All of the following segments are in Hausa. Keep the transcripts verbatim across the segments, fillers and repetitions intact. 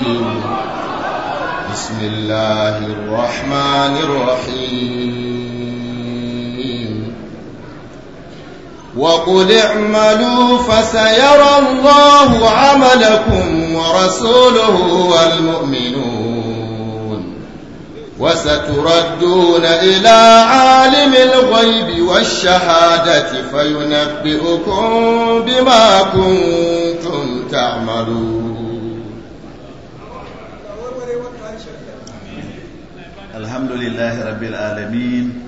الرجيم بسم الله الرحمن الرحيم وقل اعملوا فسيرى الله عملكم ورسوله والمؤمنون وستردون إلى عالم الغيب والشهادة فينبئكم بما كنتم تعملون. الحمد لله رب العالمين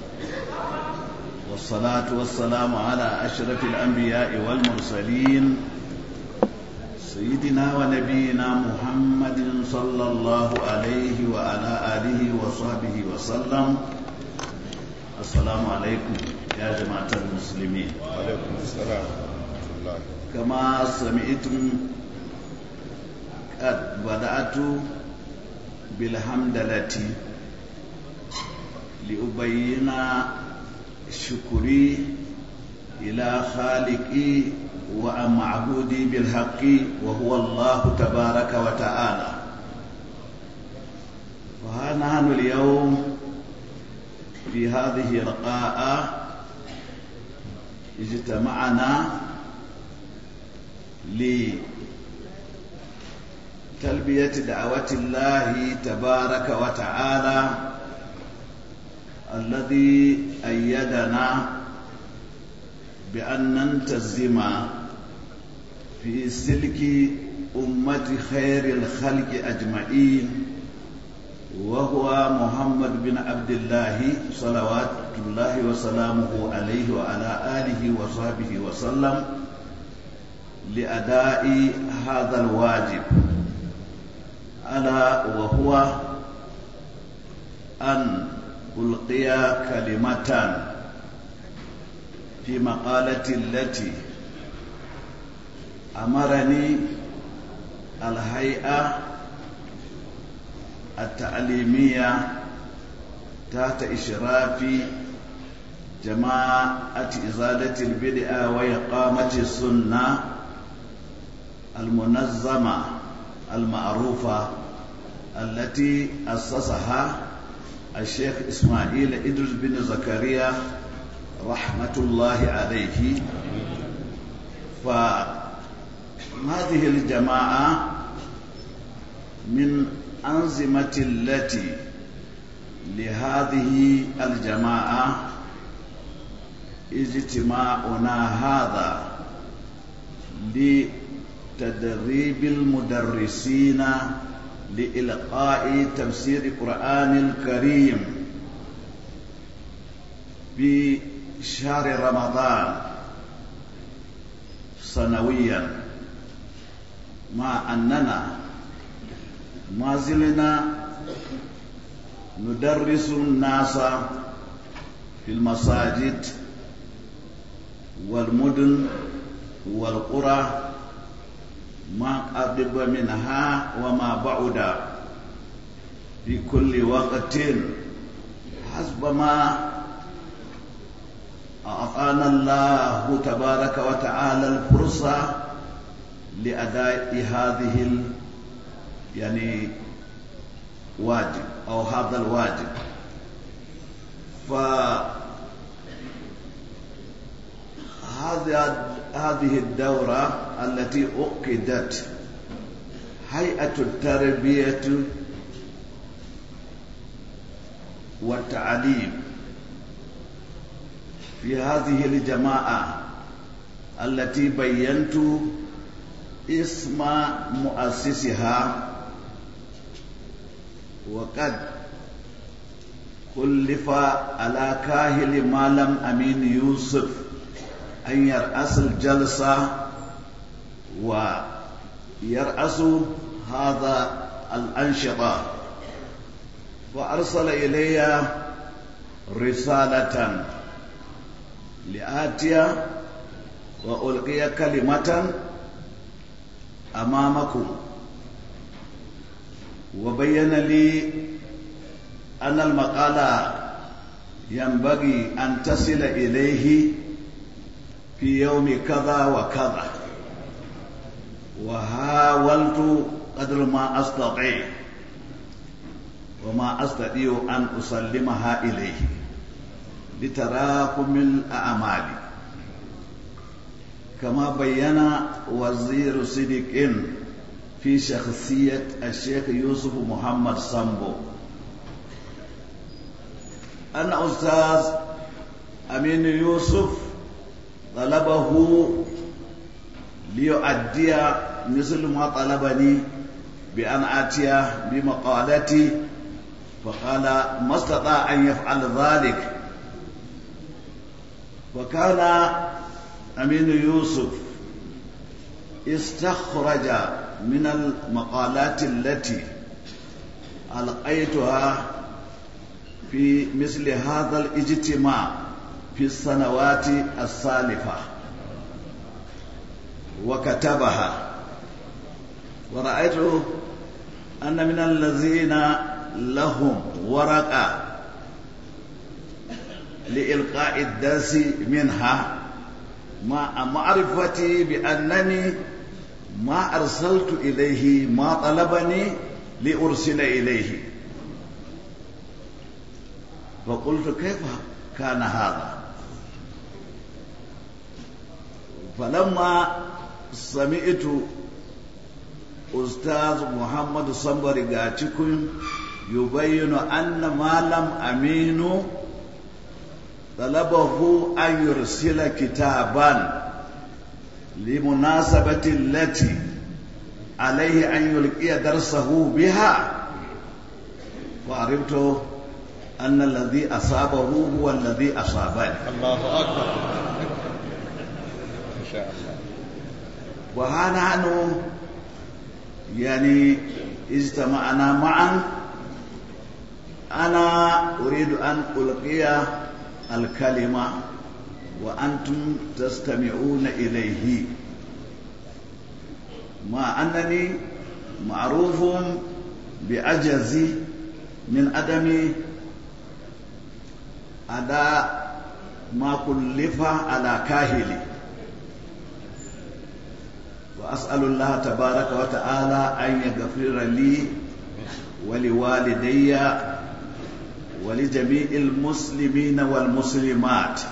والصلاة والسلام على أشرف الأنبياء والمرسلين سيدنا ونبينا محمد صلى الله عليه وعلى آله وصحبه وسلم. السلام عليكم يا جماعة المسلمين. وعليكم السلام ورحمة الله. كما سمعتم قد بدأت بالحمدلله لأبين شكري إلى خالقي ومعبودي بالحق وهو الله تبارك وتعالى. وها نحن اليوم في هذه القاعة اجتمعنا لتلبية دعوة الله تبارك وتعالى الذي أيدنا بأن ننتزم في سلك أمة خير الخلق أجمعين وهو محمد بن عبد الله صلوات الله وسلامه عليه وعلى آله وصحبه وسلم لأداء هذا الواجب، ألا وهو أن ألقي كلمة في مقالة التي أمرني الهيئة التعليمية تحت إشراف جماعة إزالة البدع وإقامة السنة المنظمة المعروفة التي أسسها الشيخ إسماعيل إدريس بن زكريا رحمة الله عليه. فهذه الجماعة من أنظمة التي لهذه الجماعة اجتماعنا هذا لتدريب المدرسين لإلقاء تفسير القرآن الكريم في شهر رمضان سنويا، مع أننا ما زلنا ندرس الناس في المساجد والمدن والقرى ما قرب منها وما بعد في كل وقت حسب ما أعطانا الله تبارك وتعالى الفرصة لأداء هذه ال يعني واجب أو هذا الواجب. فهذه الدورة التي عقدت هيئة التربية والتعليم في هذه الجماعة التي بينت اسم مؤسسها، وقد كلف على كاهل مالم أمين يوسف أن يرأس الجلسة ويرأس هذا الأنشطة، فأرسل إلي رسالة لآتي وألقي كلمة أمامكم، وبين لي أن المقالة ينبغي أن تصل إليه في يوم كذا وكذا، وحاولت قدر ما أستطيع وما أستطيع أن أسلمها إليه لتراكم الأعمال، كما بين وزير صدق في شخصية الشيخ يوسف محمد سامبو أن أستاذ أمين يوسف طلبه ليؤدي مثل ما طلبني بأن آتي بمقالتي، فقال ما استطاع أن يفعل ذلك. وكان أمين يوسف استخرج من المقالات التي ألقيتها في مثل هذا الاجتماع في السنوات السالفة وكتبها، ورأيت أن من الذين لهم ورقة لإلقاء الدرس منها مع معرفتي بأنني ما أرسلت إليه ما طلبني لأرسل إليه، فقلت كيف كان هذا؟ فلما سمعت أستاذ محمد صنبري غاتكم يبين أن ما لم أمين طلبه أن يرسل كتابا لمناسبة التي عليه أن يلقي درسه بها، وعرفت أن الذي أصابه هو الذي أصابني. الله أكبر. إن شاء الله. وهنا يعني اجتمعنا معا، أنا أريد أن ألقي الكلمة وأنتم تستمعون إليه، مع أنني معروف بعجزي من عدم أداء ما كلف على كاهلي، وأسأل الله تبارك وتعالى أن يغفر لي ولوالدي ولجميع المسلمين والمسلمات،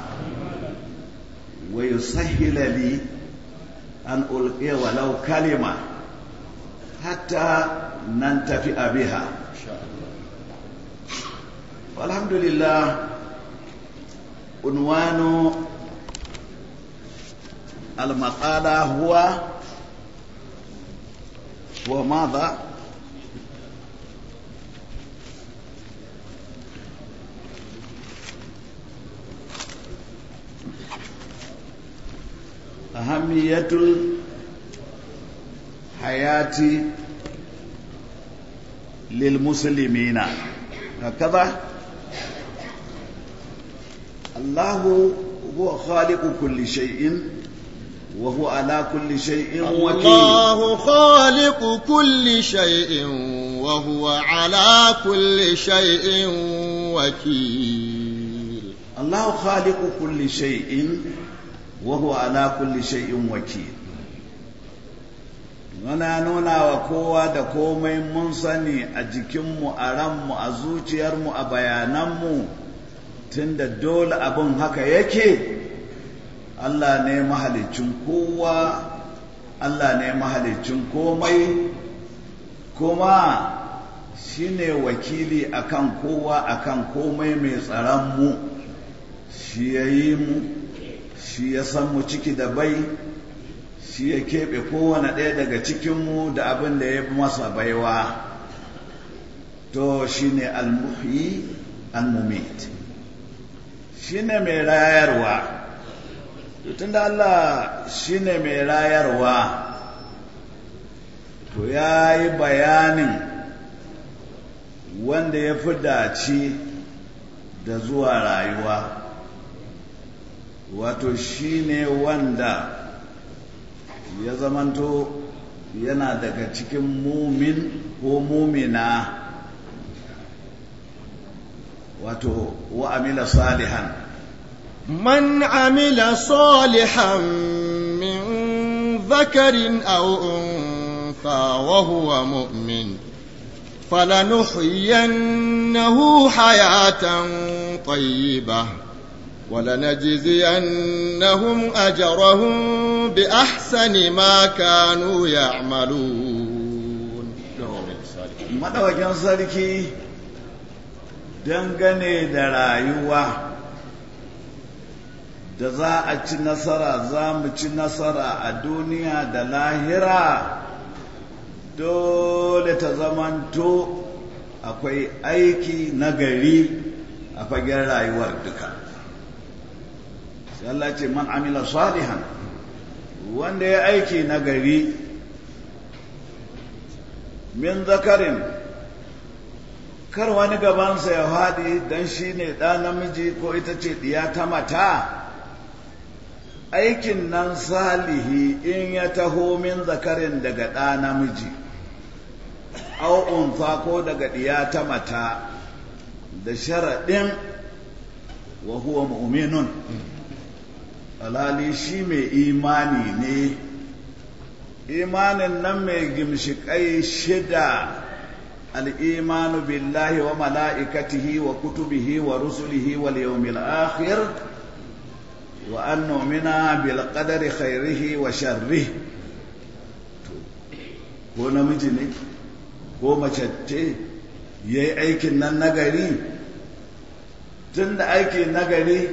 ويسهل لي أن ألقي ولو كلمة حتى ننتفع بها. والحمد لله. عنوان المقالة هو هو ماذا؟ أهمية الحياة للمسلمين. هكذا الله هو خالق كل شيء وهو على كل شيء وكيل. الله خالق كل شيء وهو على كل شيء وكيل. الله خالق كل شيء وهو على كل شيء وكيل. Muna nuna wa kowa da komai mun sani a jikinmu, a ranmu, a zuciyarmu, a bayananmu, tunda dole abin haka yake. Allah ne mahalicin kowa, Allah ne mahalicin komai, kuma shi ne wakili akan kowa, akan komai, mai tsaronmu. Shi ya yi mu, shi ya san mu ciki da bai, shi ya keɓe kowane ɗaya daga cikinmu da abin da ya fi masa baiwa. To shi ne al-muhyi al-mumit, shi ne mai rayarwa. Tun da Allah shi ne mai rayarwa, to ya yi bayanin wanda ya fi dace da zuwa rayuwa, wato shi ne wanda ya zamanto yana daga cikin mumin ko mumina, wato wa amila salihan. من عمل صالحا من ذكر أو أنثى وهو مؤمن فلنحيينه حياة طيبة ولنجزينهم أجرهم بأحسن ما كانوا يعملون. مدوكين sarki dangane da rayuwa da za a ci nasara, za mu ci nasara a duniya da lahira, dole ta zamanto akwai aiki nagari a fagen rayuwar duka. sai Allah ce man amila salihan, wanda ya aiki nagari, min zakarin, kar wani gabansa ya faɗi don shi ne ɗa namiji ko ita ce ɗiya ta mata. Aikin nan salihi in ya taho min zakarin daga ɗa namiji, au unfa ko daga ɗiya ta mata, da sharaɗin wa huwa mu'minun, alhali shi mai imani ne. Imanin nan mai gimshiƙai shida: al'imanu billahi wa mala'ikatihi wa kutubihi wa rusulihi wal yawmil akhir wa an nu'mina bil qadari khairihi wa sharrihi. Ko namiji ne ko mace ce yayi aikin nan nagari, tunda aiki nagari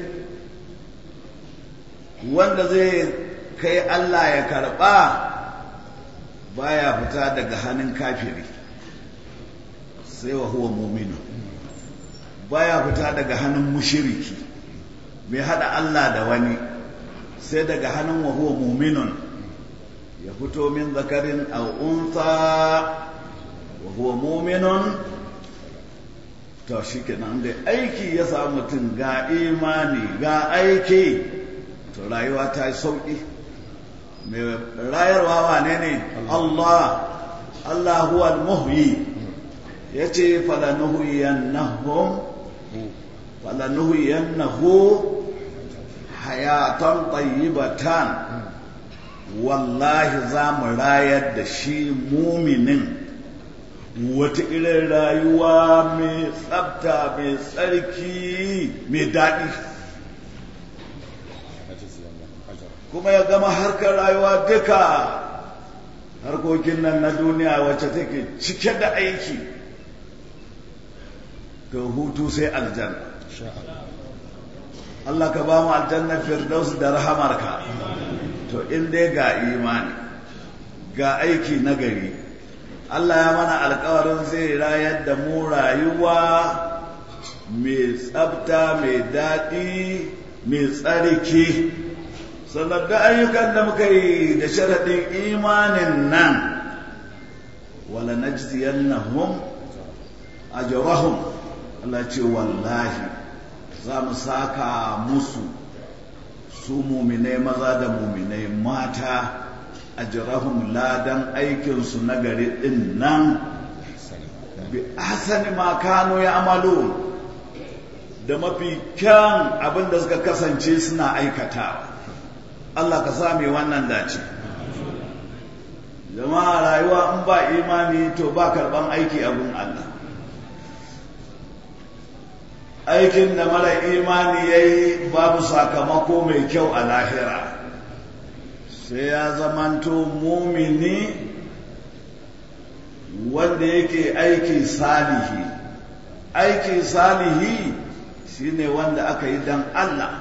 wanda zai kai Allah ya karba baya fita daga hannun kafiri sai wa huwa mu'minu, baya fita daga hannun mushriki mai hada Allah da wani sai daga hannun wa huwa mu'minun, ya fito min zakarin aw untha wa huwa mu'minun. to shikenan da aiki ya samu mutum ga imani ga aiki, to rayuwa ta yi sauki. mai rayarwa wane ne? Allah. Allah huwa al-muhyi. yace falanuhyiyannahum falanuhyiyannahu hayatan tayyibatan, wallahi za mu rayar da shi muminin wata irin rayuwa mai tsabta, mai tsarki, mai daɗi, kuma ya gama harkar rayuwa duka harkokin nan na duniya wacce take cike da aiki, to hutu sai aljanna. Allah ka ba mu aljanna firdaus da rahamarka. to in dai ga imani ga aiki nagari, Allah ya mana alƙawarin zai rayar da mu rayuwa mai tsabta, mai daɗi, mai tsarki. sannan da ayyukan da muka yi da sharaɗin imanin nan, wala najziyannahum ajrahum, Allah ce wallahi za mu saka musu su muminai maza da muminai mata ajrahum ladan aikinsu na gari ɗin nan bi ahsani ma kanu ya'malun, da mafi kyan abin da suka kasance suna aikatawa. Allah ka sa mai wannan dace. Jama'a rayuwa in ba imani to ba karban aiki abun Allah. Aikin da mara imani yayi babu sakamako mai kyau a lahira. Sai ya zamanto mumini wanda yake aiki salihi. Aiki salihi shine wanda aka yi dan Allah,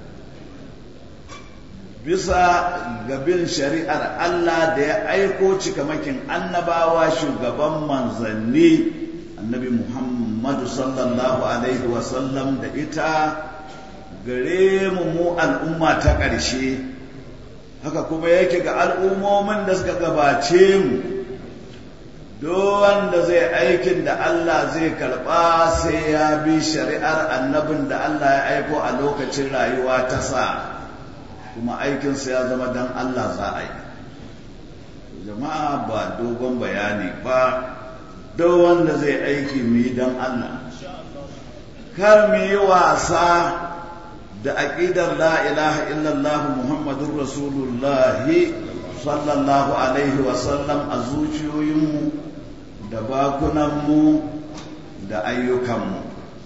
bisa gabin shari'ar Allah da ya aiko cikamakin annabawa, shugaban manzanni annabi Muhammadu sallallahu alaihi wasallam da ita gare mu mu al'umma ta ƙarshe. Haka kuma yake ga al'ummomin da suka gabace mu, duk wanda zai aikin da Allah zai karɓa sai ya bi shari'ar annabin da Allah ya aiko a lokacin rayuwa ta sa, kuma aikinsa ya zama dan Allah za a yi. Jama'a ba dogon bayani ba, duk wanda zai aiki mu yi dan Allah, kar mu yi wasa da aƙidar la ilaha illallah Muhammadun Rasulullahi sallallahu alaihi wasallam a zuciyoyinmu da bakunanmu da ayyukanmu.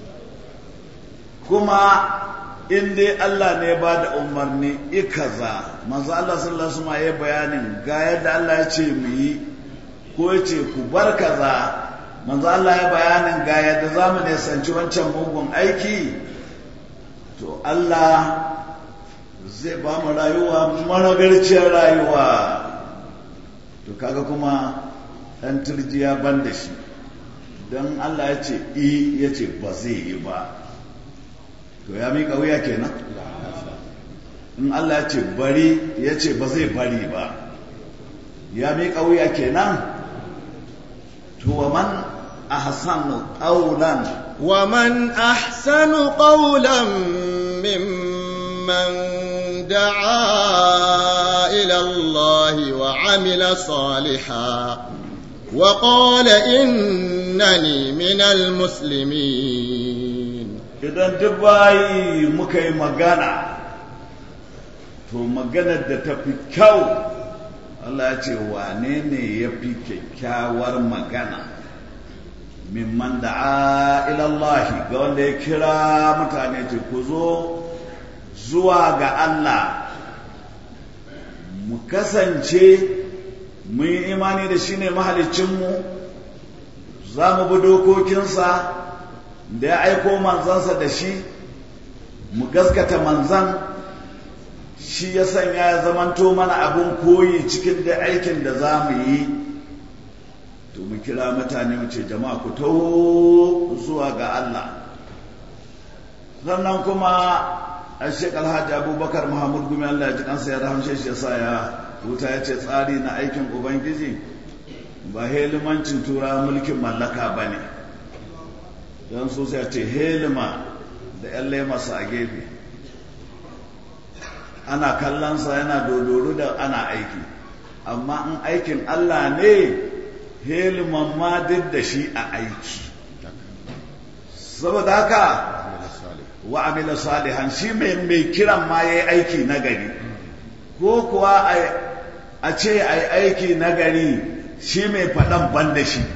Kuma in dai Allah ne ba da umarni ikaza, manzo Allah sallallahu alaihi wasallam ya bayanin ga yadda Allah ya ce mu yi ko ya ce ku bar kaza, manzo Allah ya bayanin ga yadda za mu nisanci wancan mugun aiki, to Allah zai ba mu rayuwa managarciyar rayuwa. To kaga kuma ɗan turjiya ban da shi, don Allah ya ce i ya ce ba zai yi ba, to ya miƙa wuya kenan. In Allah ya ce bari ya ce ba zai bari ba, ya miƙa wuya kenan. To wa man ahsanu qawlan wa man ahsanu qawlan mimman da'a ila Allah wa amila salihan wa qala innani minal muslimin. Idan duk bayi muka yi magana, to maganar da ta fi kyau, Allah ya ce wane ne ya fi kyakkyawar magana, mimman da'a ilallahi, ga wanda ya kira mutane ce ku zo zuwa ga Allah, mu kasance mun yi imani da shi ne mahalicinmu, za mu bi dokokinsa da ya aiko manzansa da shi, mu gaskata manzan, shi ya sanya ya zamanto mana abin koyi cikin da aikin da za mu yi. To mu kira mutane mu ce jama'a ku taho zuwa ga Allah. Sannan kuma a Sheikh Alhaji Abubakar Muhammad Gumi, Allah ya ji kansa ya rahamshe shi, ya sa ya wuta, ya ce tsari na aikin Ubangiji ba helimancin tura mulkin mallaka ba ne, don so sai ce helima da ‘yan lemarsa a gefe, ana kallonsa yana dodoro da ana aiki, amma in aikin Allah ne heliman ma duk da shi a aiki. Saboda haka wa amila salihan, shi mai kiran ma ya yi aiki nagari, ko kuwa a ce a yi aiki nagari shi mai faɗan ban da shi.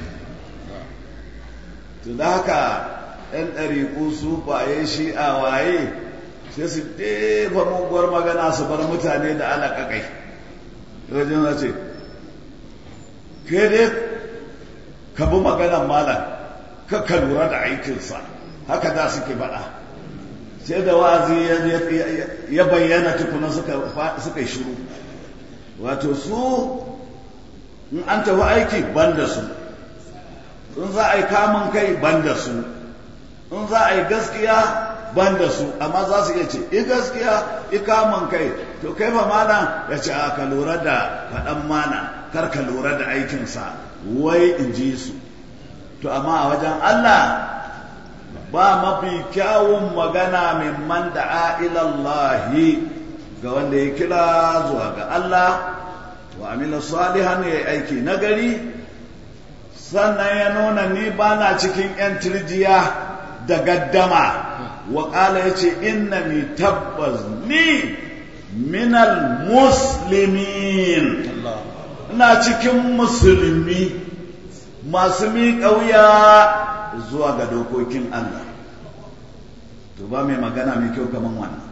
To da haka ‘yan ɗariƙu su baye shi a waye sai su ɗefa muguwar magana su bar mutane da alaƙaƙai. Wajen za ce, ke dai ka bi maganan malam, ka ka lura da aikinsa, haka da suke faɗa. Sai da wa'azi ya bayyana tukuna suka yi shiru. Wato su in an tafi aiki ban da su, in za a yi kamun kai ban da su, in za a yi gaskiya ban da su, amma za su iya ce i gaskiya i kamun kai, to kai fa mana ya ce a ka lura da faɗan mana, kar ka lura da aikinsa, wai in ji su. To amma a wajen Allah ba mafi kyawun magana min man da'a ilallahi, ga wanda ya kira zuwa ga Allah wa amila salihan, ya aiki nagari. Sannan ya nuna ni bana cikin ‘yan turjiya da gaddama, wa ƙala ya ce inna ni tabbas ni minal muslimin, ina cikin musulmi masu miƙa wuya zuwa ga dokokin Allah. To ba mai magana mai kyau kaman wannan.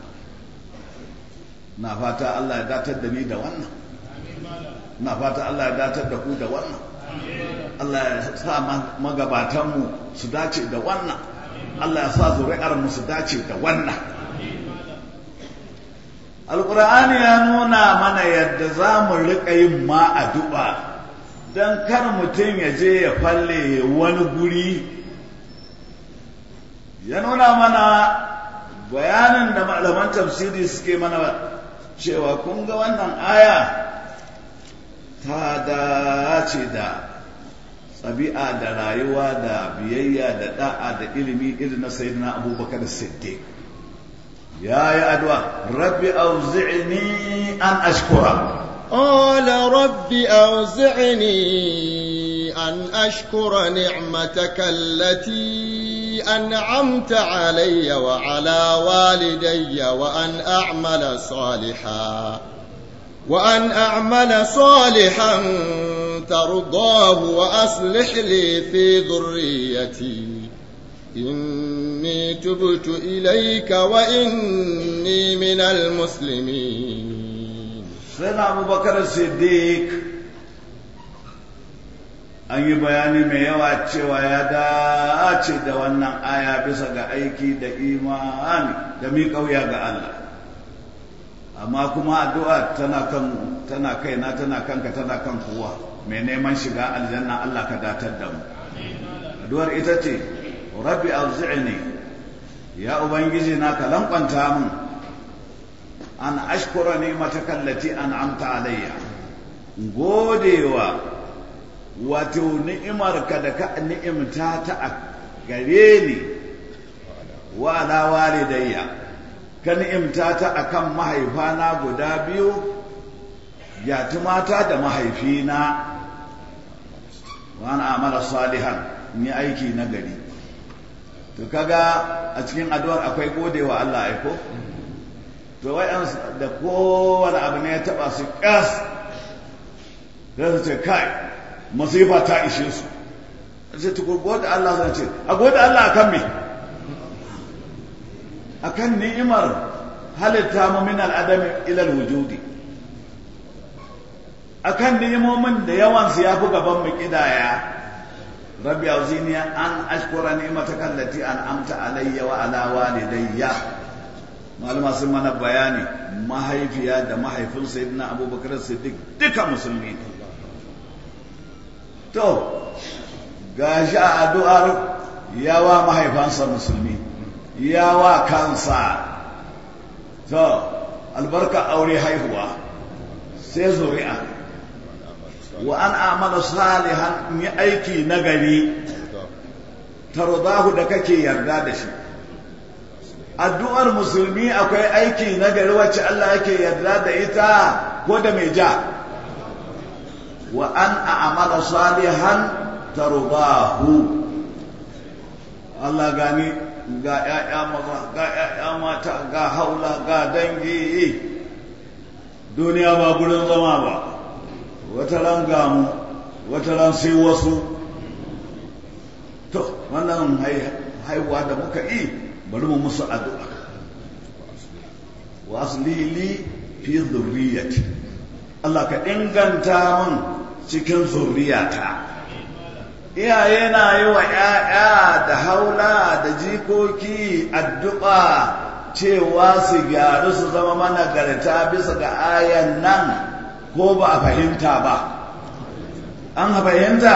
Na fata Allah ya datar da ni da wannan, na fata Allah ya datar da ku da wannan, Allah ya sa magabatanmu su dace da wannan, Allah ya sa zuri'armu su dace da wannan. Alƙur'ani ya nuna mana yadda za mu riƙa yin ma addu'a, don kar mutum ya je ya falle wani guri. Ya nuna mana bayanin da malaman tafsiri suke mana cewa kun ga wannan aya ta dace da ɗabi'a da rayuwa da biyayya da da'a da ilimi irin na sayyidina Abubakar Siddiq. Ya yi addu'a, rabbi auzi'ni an ashkura. قال رب أوزعني أن أشكر نعمتك التي أنعمت علي وعلى والدي وأن أعمل صالحا وأن أعمل صالحا ترضاه وأصلح لي في ذريتي إني تبت إليك وإني من المسلمين. سيدنا أبو بكر الصديق an yi bayani mai yawa cewa ya dace da wannan aya bisa ga aiki da imani da mi kauya ga Allah, amma kuma addu'a tana kan tana kaina tana kanka tana kan kowa mai neman shiga aljanna. Allah ka datar da mu. Addu'ar ita ce rabbi auzi'ni, ya ubangiji na ka lankwanta min an ashkura ni'mataka allati an'amta alayya, godewa wato ni'imarka da ka ni'imta ta a gare ni, wa ala walidayya, ka ni'imta ta akan mahaifana guda biyu, yatimata da mahaifina, wa ana amala salihan, ni aiki na gari. To kaga a cikin addu'ar akwai godewa Allah aiko, to wayan da kowane abu ne ya taba su kas, da su ce kai masifa ta ishe su, sai ta gode Allah, zan ce a gode Allah akan me? Akan ni'imar halitta mu min al'adami ila al-wujudi, akan ni'imomin da yawan su yafi gaban mu kidaya. Rabbi auzini an ashkura ni'mataka allati an'amta alayya wa ala walidayya. Malama sun mana bayani, mahaifiya da mahaifin sayyidina Abubakar Siddiq duka musulmi ne. To, gashi a addu'ar yawa mahaifansa musulmi, yawa kansa, to, albarka aure haihuwa, sai zuri'a, wa an amala salihan yi aiki nagari, tardahu da kake yarda da shi. Addu'ar musulmi akwai aiki nagari wacce Allah yake yarda da ita ko da mai ja. Wa an a'mala salihan tardahu. Allah gani ga ƴaƴa maza ga ƴaƴa mata ga haula ga dangi, duniya ba gurin zama ba, wata ran gamu wata ran sai wasu. To wannan haihuwa da muka yi bari mu musu addu'a. Wa asli li fi dhurriyyati, Allah ka inganta min cikin zurriyata. Iyaye na yi wa ‘ya'ya da haula da jikoki addu'a cewa su gyaru su zama managarta bisa ga ayan nan, ko ba a fahimta ba? An fahimta?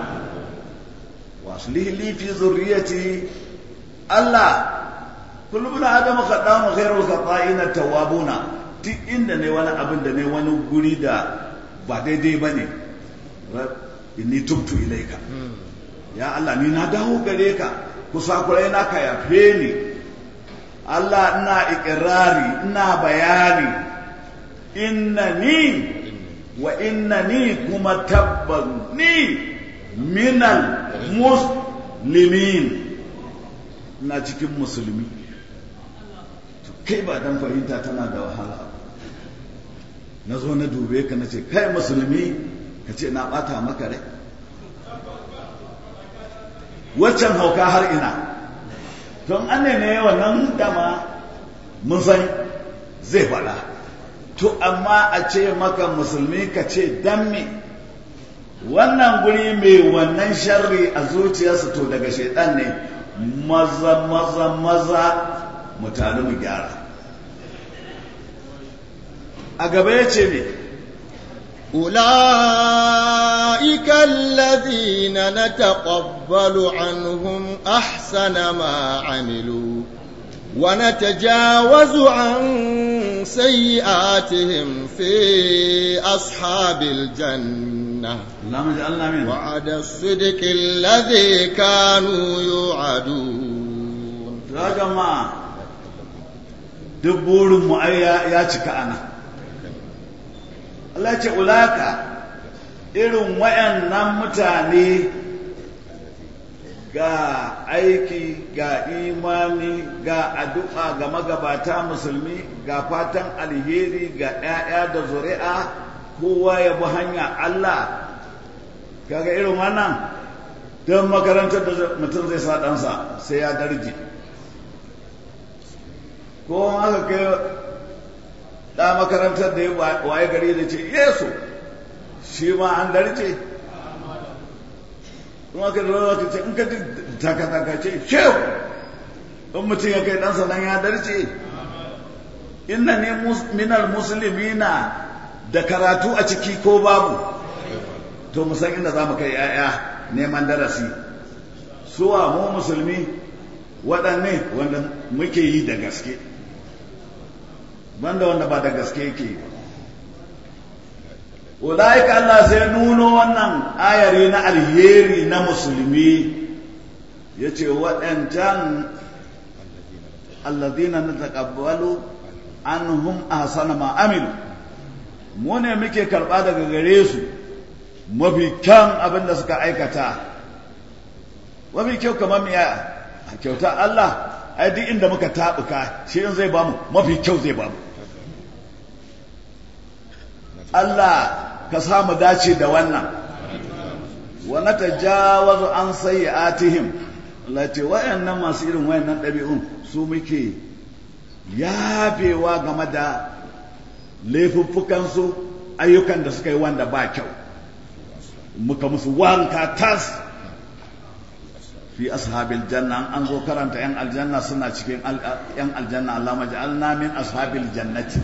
Wasu li fi zurriyati, Allah kullum na adama kaɗa mu khairul khata'ina tawwabuna. Duk inda ne wani abin da ne wani guri da ba daidai ba ne, inni tubtu ilaika, ya Allah ni na dawo gare ka, kusakurai na ka yafe ni. Allah ina ikirari, ina bayani, innani wa innani kuma tabban ni minal muslimin, na cikin musulmi. Kai ba dan fahimta tana da wahala. Na zo na dube ka na ce kai musulmi, ka ce na bata maka rai. Waccan hauka har ina, don an ne wannan dama mun san zai faɗa. To amma a ce maka musulmi ka ce dan me? Wannan guri mai wannan sharri a zuciyarsa to daga shaitan ne. Maza maza maza mu tare mu gyara. A gaba ya ce ne, أولئك الذين نتقبل عنهم أحسن ما عملوا ونتجاوز عن سيئاتهم في أصحاب الجنة وعد الصدق الذي كانوا يوعدون. يا جماعة دبور مؤيا يا تكأنا Allah ce ulaka irin wayannan mutane ga aiki ga imani ga addu'a ga magabata musulmi ga fatan alheri ga 'ya'ya da zuri'a kowa ya bi hanya Allah kaga irin wannan don makarantar da mutum zai sa ɗansa sai ya darje ko aka kai ɗa makarantar da ya waye gari da ce yesu shi ma an darje kuma ka zo ka ce in ka ji taka-taka ce shehu in mutum ya kai ɗansa nan ya darje inna ne minar musulmina da karatu a ciki ko babu to mu san inda za mu kai 'ya'ya neman darasi suwa mu musulmi waɗanne wanda muke yi da gaske banda wanda ba da gaske yake ulaika Allah sai nuno wannan ayari na alheri na musulmi yace waɗancan alladhina nataqabbalu anhum ahsana ma amilu mu ne muke karɓa daga gare su mafi kyan abin da suka aikata mafi kyau kamar miya kyauta Allah ai duk inda muka tabuka shi in zai bamu mafi kyau zai bamu Allah ka samu dace da wannan wa natajawazu an sayyi'atihim lati wayannan masu irin wayannan dabi'un su muke yafewa game da laifuffukan su ayyukan da suka yi wanda ba kyau muka musu wanka tas fi ashabil janna an zo karanta yan aljanna suna cikin yan aljanna Allah maj'alna min ashabil jannati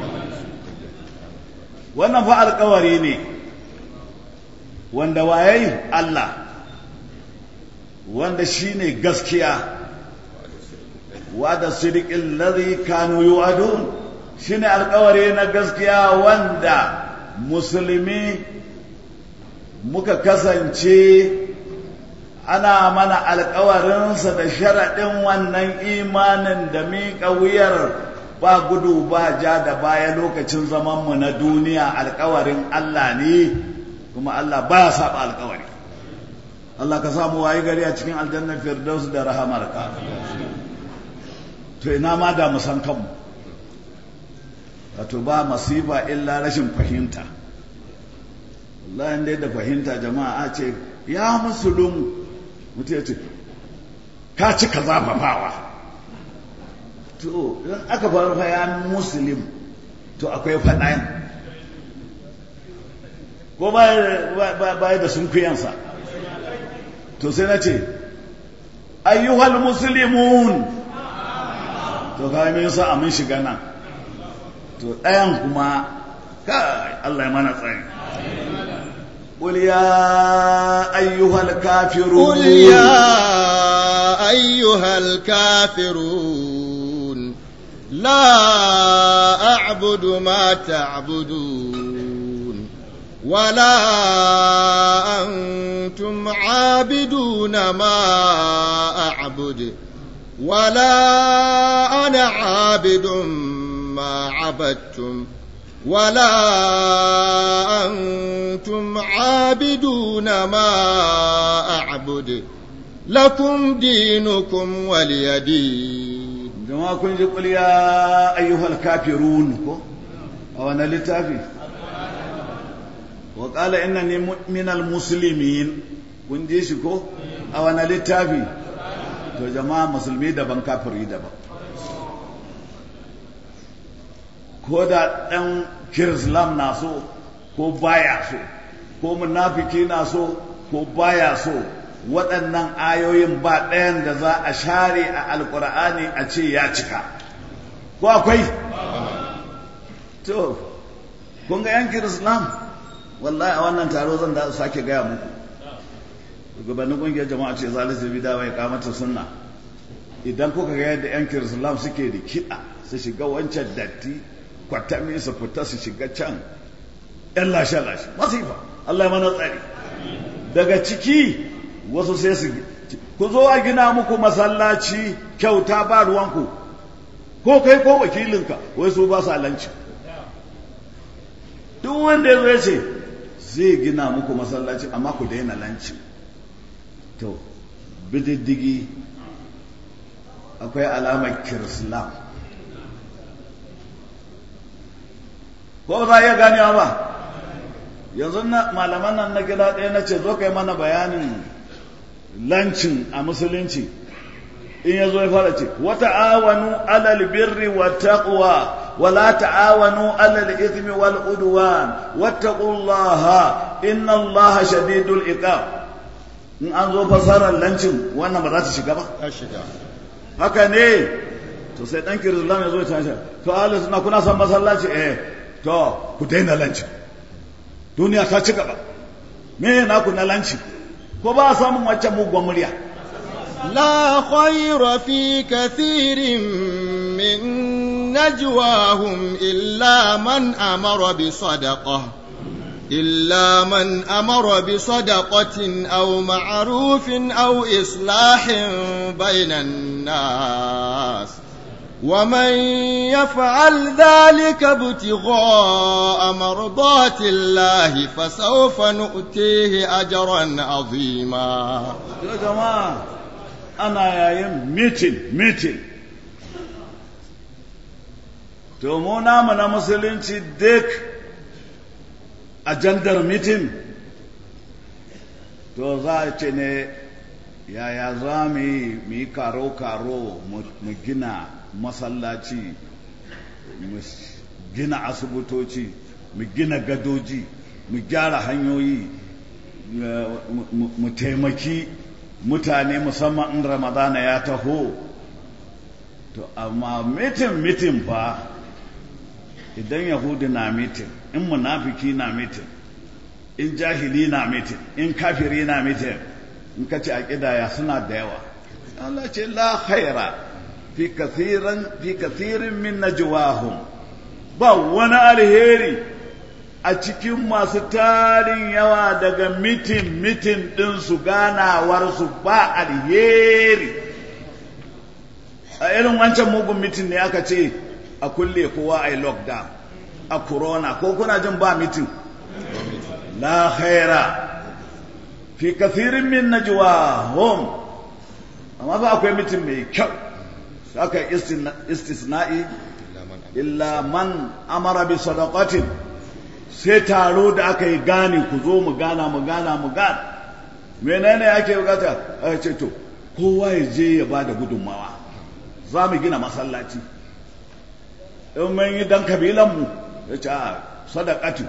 wannan fa alƙawari ne wanda waye Allah wanda shine gaskiya wa'ada sidiqil ladhi kanu yu'adun shine alƙawari na gaskiya wanda musulmi muka kasance ana mana alkawarinsa da sharaɗin wannan imanin da miƙa wuyar ba gudu ba ja da baya lokacin zamanmu na duniya alkawarin Allah ne kuma Allah ba ya saba alkawari Allah ka samu wayi gari a cikin aljannar firdaus da rahamarka to ina ma da mu san kanmu wato ba masifa illa rashin fahimta wallahi dai da fahimta jama'a ce ya musulun mutum ya ce ka ci ka zafafawa to idan aka faru fa ya musulun to akwai faɗayan ko baya da sunkuyansa to sai na ce ayyuhal muslimun to ka yi sa amin shiga nan to ɗayan kuma kai Allah ya mana tsari قل يا أيها الكافرون قل يا أيها الكافرون لا أعبد ما تعبدون ولا أنتم عابدون ما أعبد ولا أنا عابد ما عبدتم ولا أنتم عابدون ما أعبد لكم دينكم ولي دين جماعة كنت يقول يا أيها الكافرون أو أنا لتافي وقال إنني من المسلمين كنت يشكو أو أنا لتافي تو جماعة مسلمين دبن كافرين دبن ko da ɗan kirislam na so ko baya so ko munafiki na so ko baya so waɗannan ayoyin ba ɗayan da za a share a alƙur'ani a ce ya cika ko akwai to kun ga yan kirislam wallahi a wannan taro zan da sake gaya muku shugabannin ƙungiyar jama'a ce zalisu bida mai kamata sunna idan kuka ga yadda yan kirislam suke da kiɗa su shiga wancan datti kwatami su fita su shiga can ‘yan lashe-lashe masifa Allah ya mana tsari daga ciki wasu sai su ku zo a gina muku masallaci kyauta ba ruwanku ko kai ko wakilinka wai su ba su alanci duk wanda ya zai ce zai gina muku masallaci amma ku daina lanci to bididdigi akwai alamar kirislam ko ba za a iya ganewa ba yanzu na malaman nan na gida ɗaya na ce zo kai mana bayanin lancin a musulunci in ya zo ya fara ce wata awanu alal birri wa taqwa wa la ta'awanu alal ithmi wal udwan wattaqullaha inna allaha shadidul iqab in an zo fasarar lancin wannan ba za ta shiga ba ta shiga haka ne to sai dan kirislam ya zo ya tashi to ahlus sunna kuna son masallaci eh to ku daina lancin duniya ta ci gaba me na ku na lanci ko ba a samun wacce mugun murya لا خير في كثير من نجواهم إلا من أمر بصدقة إلا من أمر بصدقة أو معروف أو إصلاح بين الناس ومن يفعل ذلك ابتغاء مرضات الله فسوف نؤتيه أجرا عظيما يا جماعة أنا يايم ميتين ميتين تومونا من مسلمين ديك أجندر ميتين to za a ce ne yaya za mu yi karo-karo mu gina masallaci mu gina asibitoci mu gina gadoji mu gyara hanyoyi mu taimaki mutane musamman in ramadana ya taho to amma mitin mitin fa idan yahudi na mitin in munafiki na mitin in jahili na mitin in kafiri na mitin in ka ce a ƙidaya suna da yawa Allah ce la khaira fi kathiran fi kathirin min najwahum ba wani alheri a cikin masu tarin yawa daga mitin mitin din su ganawar su ba alheri a irin wancan mugun mitin ne aka ce a kulle kowa a yi lockdown a corona ko kuna jin ba mitin la khaira fi kathirin min najwahum amma ba akwai mitin mai kyau aka istisna'i illa man amara bi sadaqatin sai taro da aka yi gane ku zo mu gana mu gana mu gana menene ake bukata aka ce to kowa ya je ya bada gudunmawa za mu gina masallaci in mun yi dan kabilan mu ya ce a sadaqatu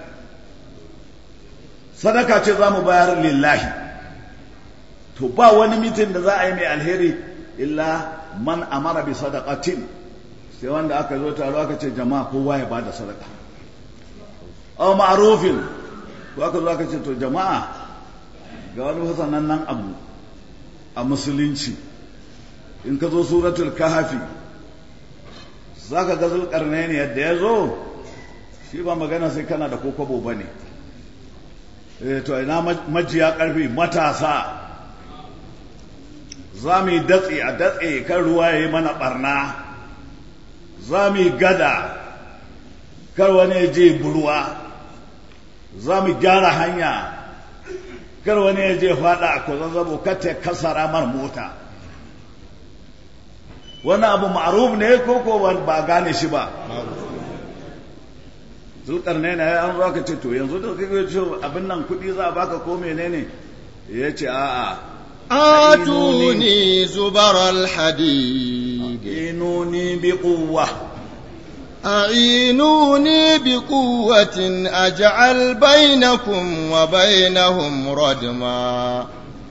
sadaka ce za mu bayar lillahi to ba wani mitin da za a yi mai alheri illa man amara bi sadaqatin sai wanda aka zo taro aka ce jama'a kowa ya bada sadaka aw ma'rufin ko aka zo aka ce to jama'a ga wani fasanan nan abu a musulunci in ka zo suratul kahfi zaka ga zulqarnaini yadda ya zo shi ba magana sai kana da kokobo bane eh to ina majiya karfi matasa za mu yi datse a datse kan ruwa ya yi mana barna za mu yi gada kar wani ya je burwa za mu gyara hanya kar wani ya je fada a kwazazzabo kata kasara mar mota wani abu ma'aruf ne ko ko ba gane shi ba zulkarnai na ya an zo ka ce to yanzu da kai ce abin nan kuɗi za a baka ko menene ya ce a'a آتوني زبر الحديد أعينوني بقوة أعينوني بقوة أجعل بينكم وبينهم ردما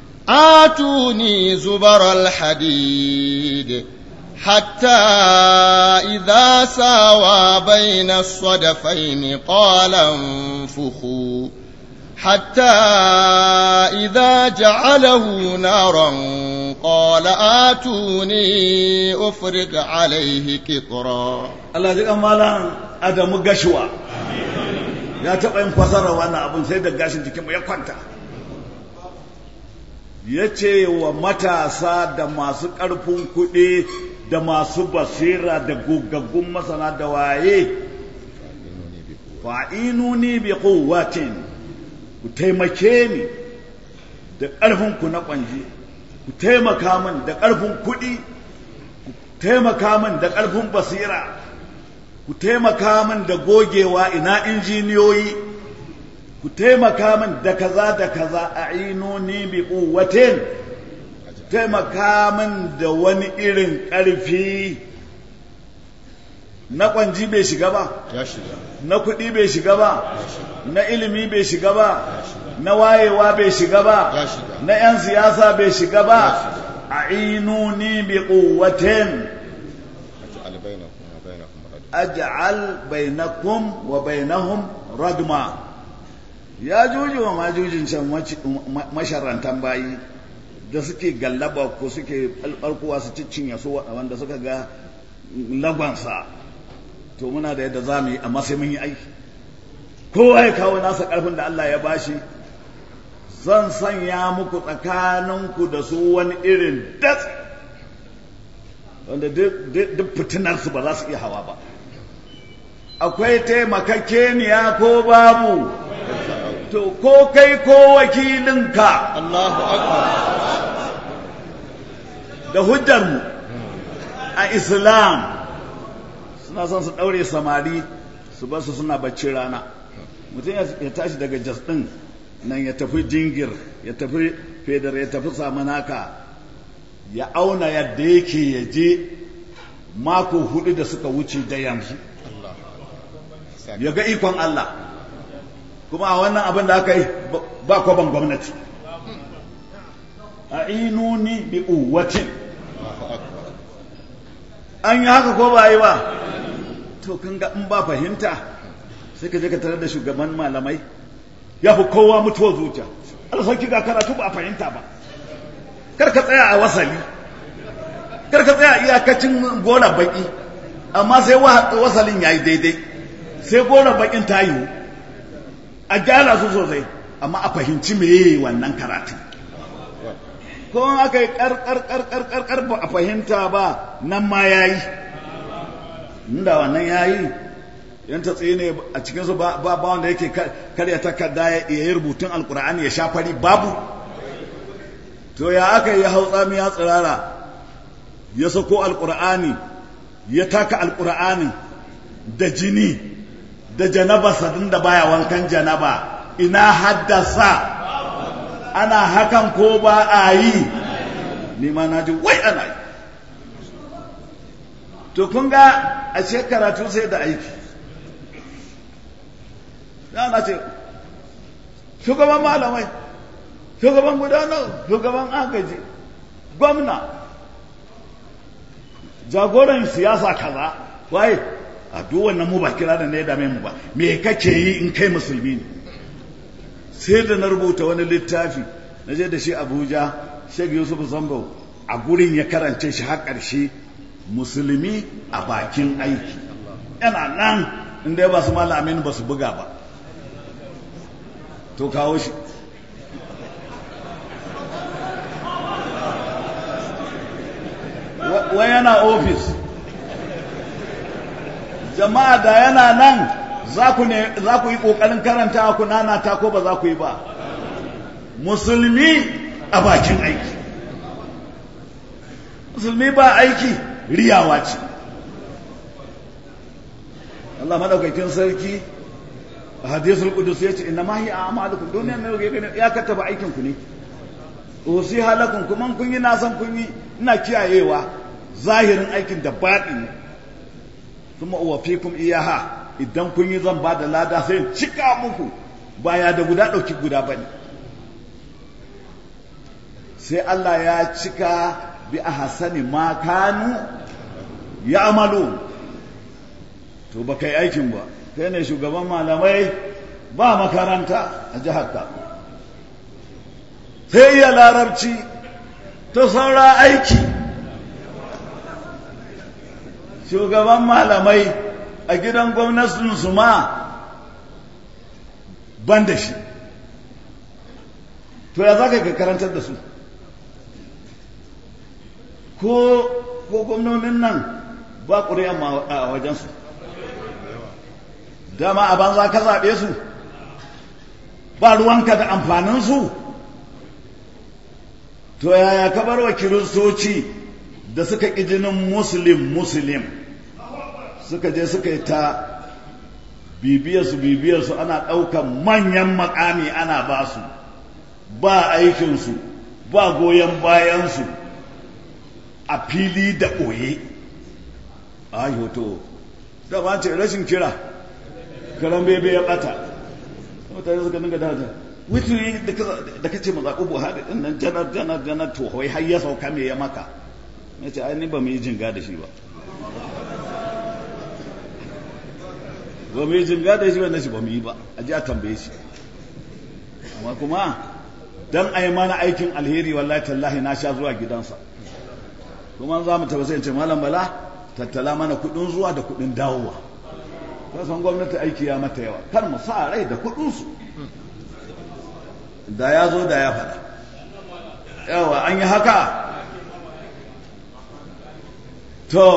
آتوني زبر الحديد حتى إذا ساوى بين الصدفين قال انفخوا حتى إذا جعله نارا قال آتوني أفرغ عليه قطرا الله جل مالا Adamu Gashuwa ya taɓa yin fasara wannan abin sai da gashin jikinmu ya kwanta ya ce wa matasa da masu ƙarfin kuɗi da masu basira da gogaggun masana da waye fa'inuni bi quwwatin ku taimake ni da ƙarfinku na ƙwanji ku taimaka min da ƙarfin kuɗi, ku taimaka min da ƙarfin basira, ku taimaka min da gogewa, ina injiniyoyi, ku taimaka min da kaza da kaza, a'inuni bi quwwatin, taimaka min da wani irin ƙarfi. Na kwanji bai shiga ba, na kuɗi bai shiga ba, na ilimi bai shiga ba, na wayewa bai shiga ba, na 'yan siyasa bai shiga ba. a'inuni bi quwwatin aj'al bainakum wa bainahum radma. Ya juju wa majujin can masharantan bayi da suke gallaba ko suke alƙarkuwa su cinye su wanda suka ga lagwansa, to muna da yadda za mu yi, amma sai mun yi aiki. Kowa ya kawo nasa ƙarfin da Allah ya bashi. Zan sanya muku tsakaninku da su wani irin datsi wanda duk fitinarsu ba za su iya hawa ba. Akwai taimakakeniya ko babu? To ko kai ko wakilinka. Allahu Akbar. Da hujjarmu a Islam suna son su ɗaure samari su basu suna bacci rana. Mutum ya tashi daga jas ɗin nan ya tafi jingir, ya tafi fedar, ya tafi samanaka, ya auna yadda yake ya je mako hudu da suka wuce da yanzu, ya ga ikon Allah. Kuma a wannan abin da aka yi ba kwaban gwamnati. a'inuni bi quwwatin. An yi haka ko ba yi ba? To kun ga in ba fahimta sai ka je ka tarar da shugaban malamai ya fi kowa mutuwa zuciya. Alfarki ga karatu ba a fahimta ba. Kar ka tsaya a wasali, kar ka tsaya a iyakacin gora baki, amma sai wasalin ya yi daidai, sai gora bakin ta yiwu, a gyara su sosai, amma a fahimci meye wannan karatu. Ko aka yi kar ba a fahimta ba, nan ma ya yi. Inda wannan ya yi, yan ta tsaye ne a cikinsu ba wanda yake karya takarda ya yi rubutun alkur'ani ya sha fari babu. To ya aka yi hau tsami ya tsirara, ya sako alkur'ani, ya taka alkur'ani da jini da janaba sadin da baya wankan janaba, ina haddasa. Ana hakan ko ba a yi? Ni ma na ji wai ana yi. To kun ga a ce karatu sai da aiki. Da na ce shugaban malamai, shugaban gudanar, shugaban agaji, gwamna, jagoran siyasa kaza, waye a duk wannan mu ba kira da ne da mai mu ba. Me kake yi in kai musulmi ne? Sai da na rubuta wani littafi na je da shi Abuja, Sheikh Yusuf Zambo a gurin ya karance shi har ƙarshe, musulmi a bakin aiki. Yana nan inda ya ba su malamin ba su buga ba. To kawo shi. Wai yana ofis. Jama'a da yana nan za ku yi ƙoƙarin karanta ku nanata ko ba za ku yi ba. Musulmi a bakin aiki. Musulmi ba aiki riyawa ce. Allah madaukakin sarki a hadisul qudus yace inna ma hi a'malukum, duniya ne ya kataba aikin ku ne. Usi halakun kuma kun yi na san kun yi, ina kiyayewa zahirin aikin da baɗini. Kuma uwafikum iyaha, idan kun yi zan ba da lada sai cika muku, baya da guda ɗauki guda bane. Sai Allah ya cika bi ahsani ma kanu ya'malu. To ba kai aikin ba, kai ne shugaban malamai, ba makaranta a jihar ka, sai iya larabci, to saura aiki. Shugaban malamai a gidan gwamnatin su ma ban da shi, to ya za ka karantar da su? Ko gwamnonin nan ba ƙuri'a a wajensu, dama a banza ka zaɓe su, ba ruwanka da amfaninsu. to yaya ka bar wa kiristoci da suka ƙi jinin muslim muslim suka je suka yi ta bibiyarsu bibiyarsu ana ɗaukan manyan makami ana ba su ba aikinsu ba goyon bayansu a fili da ɓoye a hoto da ba ce rashin kira karan bebe ya ɓata mutane suka dinga daga witiri da kace mu zaɓi buhari ɗin nan janar janar janar to wai har ya sauka me ya maka na ce ai ni ba mu yi jinga da shi ba ba mu yi jinga da shi ba na shi ba mu yi ba a ji a tambaye shi amma kuma dan a yi mana aikin alheri wallahi tallahi na sha zuwa gidansa kuma za mu taɓa sai ce malam bala tattala mana kuɗin zuwa da kuɗin dawowa ka san gwamnati aiki ya mata yawa kar mu sa rai da kuɗinsu da ya zo da ya faɗa yawa an yi haka to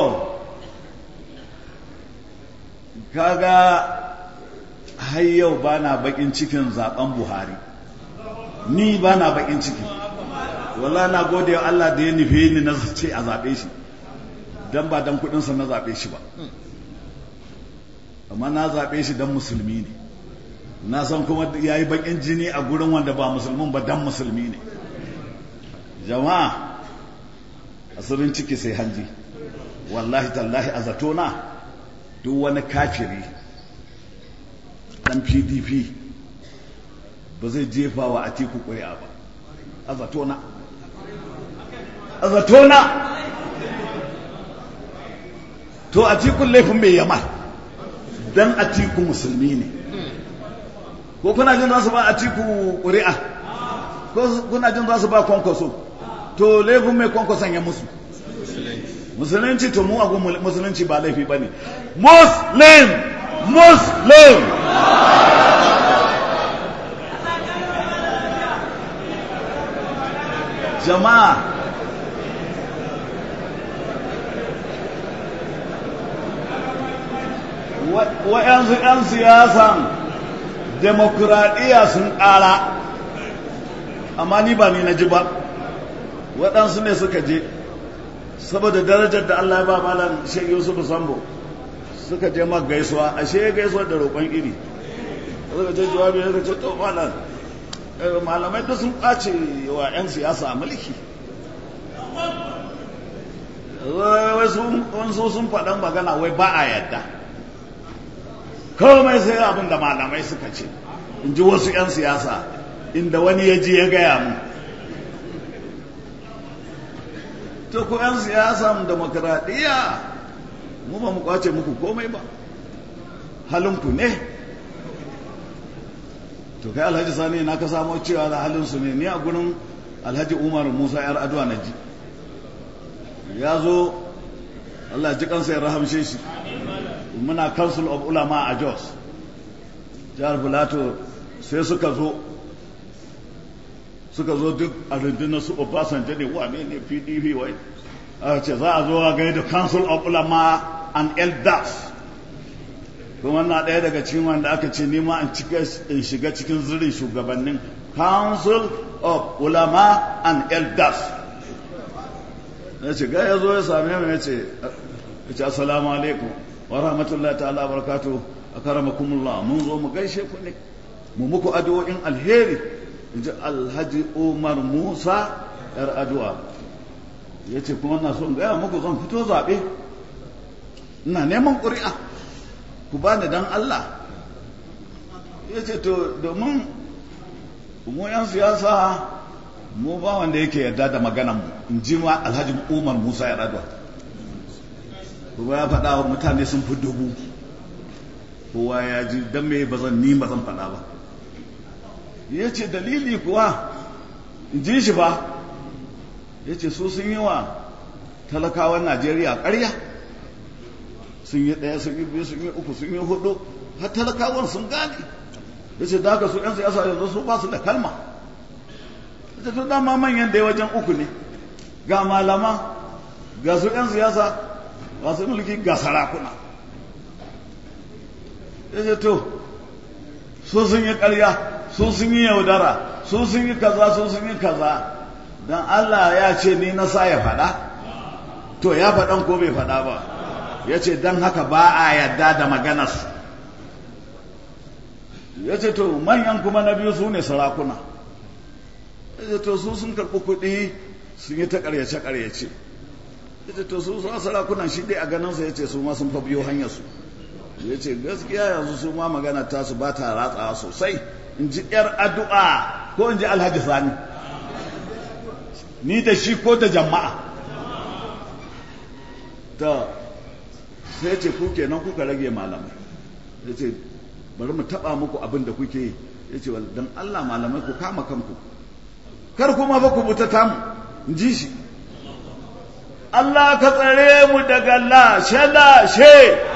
kaga har yau ba na bakin cikin zaben buhari ni ba na bakin ciki wallahi na gode wa Allah da ya nufe ni na ce a zaɓe shi dan ba dan kuɗinsa na zaɓe shi ba amma na zaɓe shi dan musulmi ne na san kuma ya yi bakin jini a gurin wanda ba musulmin ba dan musulmi ne jama'a asirin ciki sai hanji wallahi tallahi a zatona duk wani kafiri dan P D P ba zai jefa wa Atiku ƙuri'a ba a zatona a zatona to Atiku laifin mai yama dan Atiku musulmi ne ko kuna jin za su ba Atiku ƙuri'a ko kuna jin za su ba kwankwaso to laifin mai kwankwason ya musu musulunci to mu a musulunci ba laifi ba ne muslim muslim jama'a wa'yansu 'yan siyasan demokuraɗiyya sun ƙara amma ni ba ni na ji ba waɗansu ne suka je saboda darajar da Allah ya ba malam Sheikh Yusuf Sambo suka je ma gaisuwa ashe gaisuwa da roƙon iri suka ce jawabi suka ce to malam malamai da sun ɓace wa 'yan siyasa mulki wasu sun faɗan magana wai ba a yadda komai sai abin da malamai suka ce in ji wasu 'yan siyasa inda wani ya ji ya gaya mu to ku 'yan siyasan demokradiyya mu ba mu kwace muku komai ba halinku ne to kai alhaji sani na ka samo cewa da halinsu ne ni a gurin alhaji umar musa yar adwa na ji ya zo Allah ji kansa ya rahamshe shi muna council of ulama a Jos jihar Filato sai suka zo suka zo duk a rundunar su Obasanjo ne wane ne P D P wai a ce za a zo a gaida council of ulama and elders kuma na ɗaya daga cikin wanda aka ce nema in shiga cikin zirin shugabannin council of ulama and elders ya ce ga ya zo ya same mu ya ce ya ce assalamu alaikum wa rahmatullahi ta'ala barakatuh akaramakumullah mun zo mu gaishe ku ne mu muku addu'o'in alheri inji alhaji Umar Musa yar addu'a ya ce kuma na so in gaya muku zan fito zaɓe ina neman ƙuri'a ku bani dan Allah ya ce to domin mu yan siyasa mu ba wanda yake yarda da maganan mu in ji ma alhaji Umar Musa ya radwa kuma ya faɗa wa mutane sun fi dubu kowa ya ji dan me ba zan ni ba zan faɗa ba ya ce dalili kuwa in ji shi ba ya ce su sun yi wa talakawan Najeriya ƙarya sun yi ɗaya sun yi biyu sun yi uku sun yi hudu har talakawan sun gane ya ce da haka su ‘yan siyasa yanzu su ba su da kalma ya ce to dama manyan da wajen uku ne ga malama ga su ‘yan siyasa ga su mulki ga sarakuna ya ce to su sun yi ƙarya su sun yi yaudara su sun yi kaza su sun yi kaza don Allah ya ce ni na sa ya faɗa to ya faɗan ko bai faɗa ba ya ce don haka ba a yadda da maganarsu ya ce to manyan kuma na biyu su ne sarakuna ya ce to su sun karɓi kuɗi sun yi ta ƙaryace-ƙaryace ya ce to su sarakunan shi dai a ganinsa ya ce su ma sun fa biyo hanyarsu ya ce gaskiya yanzu su ma magana tasu ba ta ratsawa sosai in ji ‘yar addu'a ko in ji alhaji sani ni da shi ko da jama'a ta sai ce ku kenan kuka rage malamai ya ce bari mu taɓa muku abin da kuke yi ya ce don Allah malamai ku kama kanku kar kuma ba ku buta tamu in ji shi Allah ka tsare mu daga lashe-lashe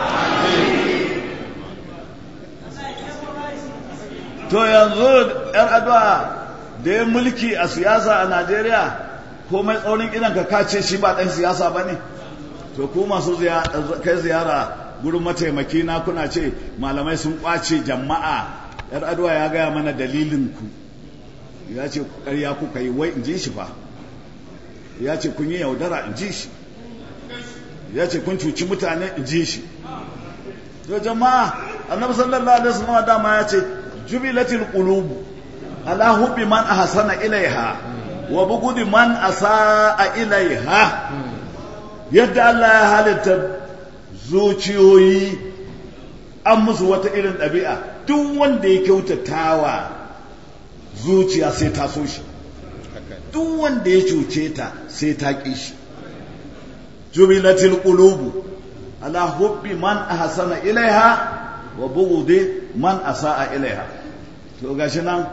to yanzu ‘yar addu'a da ya mulki a siyasa a Najeriya komai tsaunin idan ka kace shi ba ɗan siyasa ba ne to ku masu kai ziyara gurin mataimaki na kuna ce malamai sun kwace jama'a ‘yar addu'a ya gaya mana dalilinku ya ce ƙarya kuka yi wai in ji shi fa ya ce kun yi yaudara in ji shi ya ce kun cuci mutane in ji shi to jama'a annabi sallallahu alaihi wasallam dama ya ce jubilatil qulub ala hubbi man ahsana ilaiha wa bughdi man asaa ilaiha yadda Allah ya halitta zuciyoyi an musu wata irin ɗabi'a duk wanda ya kyautatawa zuciya sai ta so shi duk wanda ya cuce ta sai ta ƙi shi jubilatil qulub ala hubbi man ahsana ilaiha wa bughdi man asaa ilaiha to gashi nan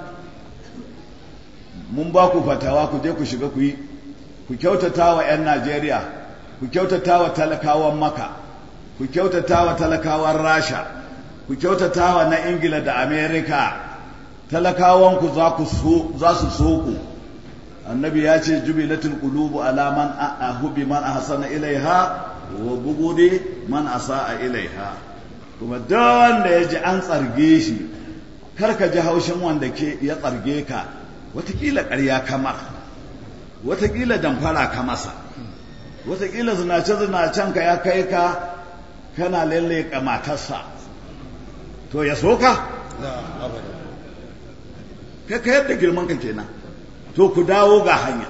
mun ba ku fatawa ku je ku shiga ku yi ku kyautata wa 'yan Najeriya ku kyautata wa talakawan Maka ku kyautata wa talakawan Rasha ku kyautata wa na Ingila da Amerika talakawan ku za ku so za su so ku annabi ya ce jubilatul qulubu ala man ahubbi man ahsana ilaiha wa bughdi man asaa ilaiha kuma duk wanda ya ji an tsarge shi karka ji haushin wanda ke ya tsarge ka watakila ƙarya kamar watakila damfara ka masa watakila zinace-zinacen ka ya kai ka kana lalle matarsa to ya so ka kai ka yadda girman ka kenan to ku dawo ga hanya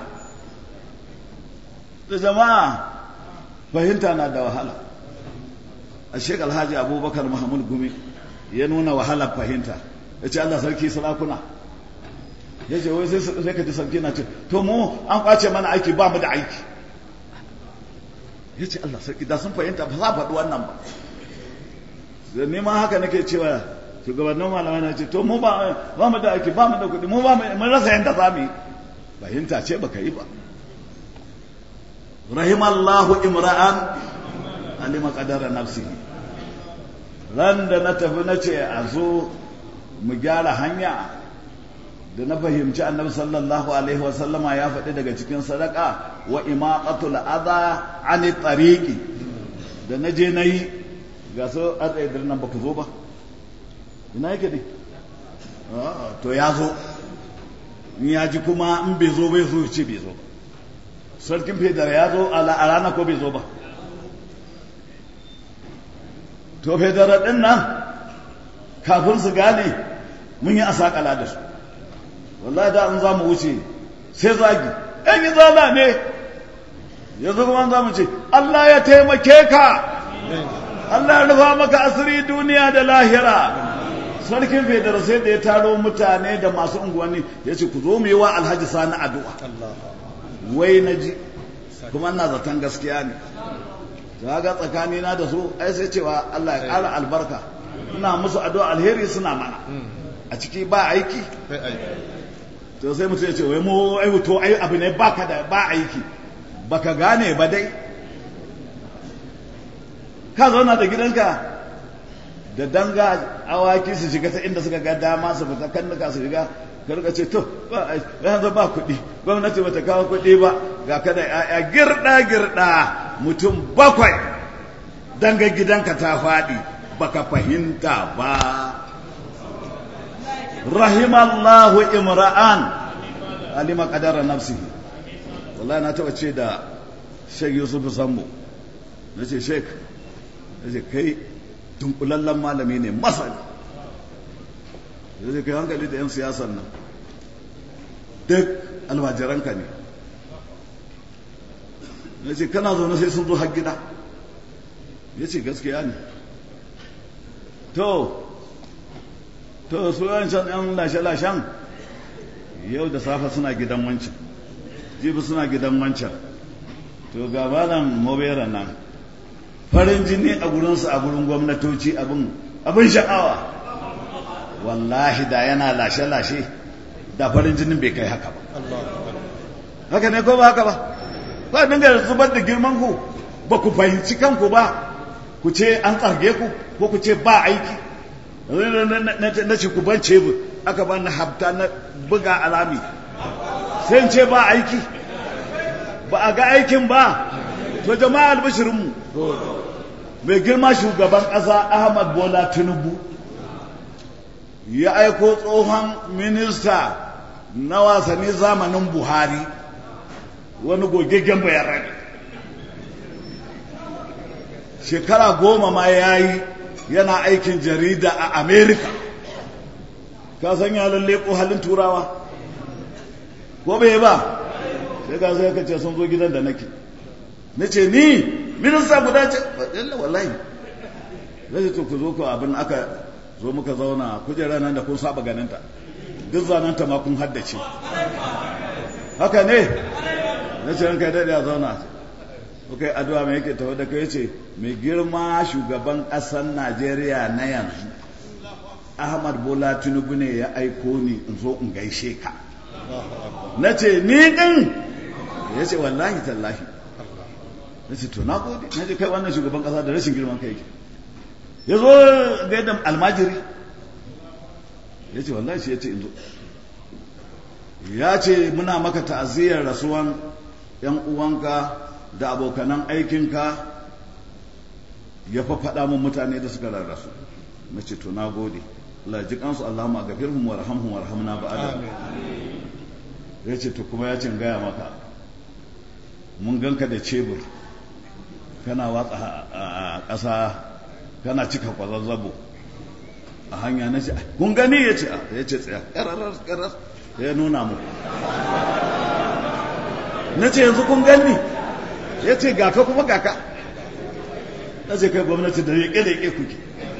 da jama'a fahimta na da wahala a shek alhaji abubakar mahamud gumi ya nuna wahalar fahimta ya ce Allah sarki sarakuna ya ce wai sai ka ji sarki na ce to mu an kwace mana aiki ba mu da aiki ya ce Allah sarki da sun fahimta ba za a faɗi wannan ba da neman haka nake cewa shugabannin malamai na ce to mu ba mu da aiki ba mu da kuɗi mu ba mu rasa yadda za mu yi fahimta ce baka yi ba rahimallahu imra'an alima qadara nafsihi ran da na tafi na ce a zo mu gyara hanya da na fahimci annabi sallallahu alaihi wasallama ya faɗi daga cikin sadaka wa imaqatul adha ani tariqi da na je nayi ga so a tsaye nan baka zo ba ina yake ne to ya zo in ya ji kuma in bai zo bai zo ce bai zo ba sarkin fedar ya zo a rana ko bai zo ba to fedar ɗin nan kafin su gane mun yi asakala da su wallahi da an za mu wuce sai zagi ɗan yi zala ne yanzu kuma za mu ce Allah ya taimake ka Allah ya rufa maka asiri duniya da lahira sarkin fedar sai da ya taro mutane da masu unguwanni ya ce ku zo mu yi wa alhaji sani addu'a wai na ji kuma ina zaton gaskiya ne ta ga tsakanina da su ai sai cewa Allah ya ƙara albarka ina musu addu'a alheri suna mana a ciki ba aiki to sai mutum ya ce wai mu ai to ai abu ne baka da ba aiki baka gane ba dai ka zauna da gidanka da danga awaki su shiga ta inda suka ga dama su fita kannuka su shiga ka rika ce to yanzu ba kuɗi gwamnati bata kawo kuɗi ba ga kada ya'ya girɗa girɗa mutum bakwai danga gidanka ta faɗi baka fahimta ba rahimallahu imra'an alima qadara nafsihi wallahi na taba ce da Sheikh Yusuf Sambo na ce Sheikh na ce kai dunkulallen malami ne masani na ce kai hankali da 'yan siyasar nan duk almajiranka ne na ce kana zaune sai sun zo har gida ya ce gaskiya ne to to su yancan 'yan lashe-lashen yau da safe suna gidan wancan jibi suna gidan wancan to ga malam mobera nan farin jini a gurinsu a gurin gwamnatoci abin abin sha'awa wallahi da yana lashe-lashe da farin jinin bai kai haka ba haka ne ko ba haka ba ba dinga zubar da girman ku ba ku fahimci kanku ba ku ce an tsarge ku ko ku ce ba aiki na ce ku bance aka ba na habta na buga alami sai ce ba aiki ba a ga aikin ba to jama'a albishirinmu mai girma shugaban ƙasa Ahmad Bola Tinubu ya aiko tsohon minista na wasanni zamanin Buhari wani gogaggen bayan rage shekara goma ma ya yi yana aikin jarida a Amerika ka san ya lalle ko halin turawa ko bai ba sai ka sai ka ce sun zo gidan da nake nace ni minista guda ce yalla wallahi zai to ku zo ku abin aka zo muka zauna kujera nan da kun saba ganinta duk zananta ma kun haddace haka ne nace ranka da ya zauna kai addu'a mai yake tawo da kai yace mai girma shugaban ƙasar Najeriya na yanzu Ahmad Bola Tinubu ne ya aiko ni in zo in gaishe ka na ce ni ɗin ya ce wallahi tallahi na ce to na gode na ce kai wannan shugaban ƙasa da rashin girman kai yake ya zo ga yadda almajiri ya ce wallahi shi ya ce in zo ya ce muna maka ta'aziyyar rasuwan ‘yan uwanka da abokanan aikinka ya fa faɗa mun mutane da suka rarrasu na ce to na gode Allah ji kansu Allahumma gafirhum warhamhum warhamna ba'da ya ce to kuma ya ce gaya maka mun ganka da cebur kana watsa a ƙasa kana cika kwazazzabo a hanya na ce kun gani ya ce ya ce tsaya ƙararar ƙarar ya nuna mu na ce yanzu kun gani ya ce gaka kuma gaka na ce kai gwamnati da riƙe-riƙe kuke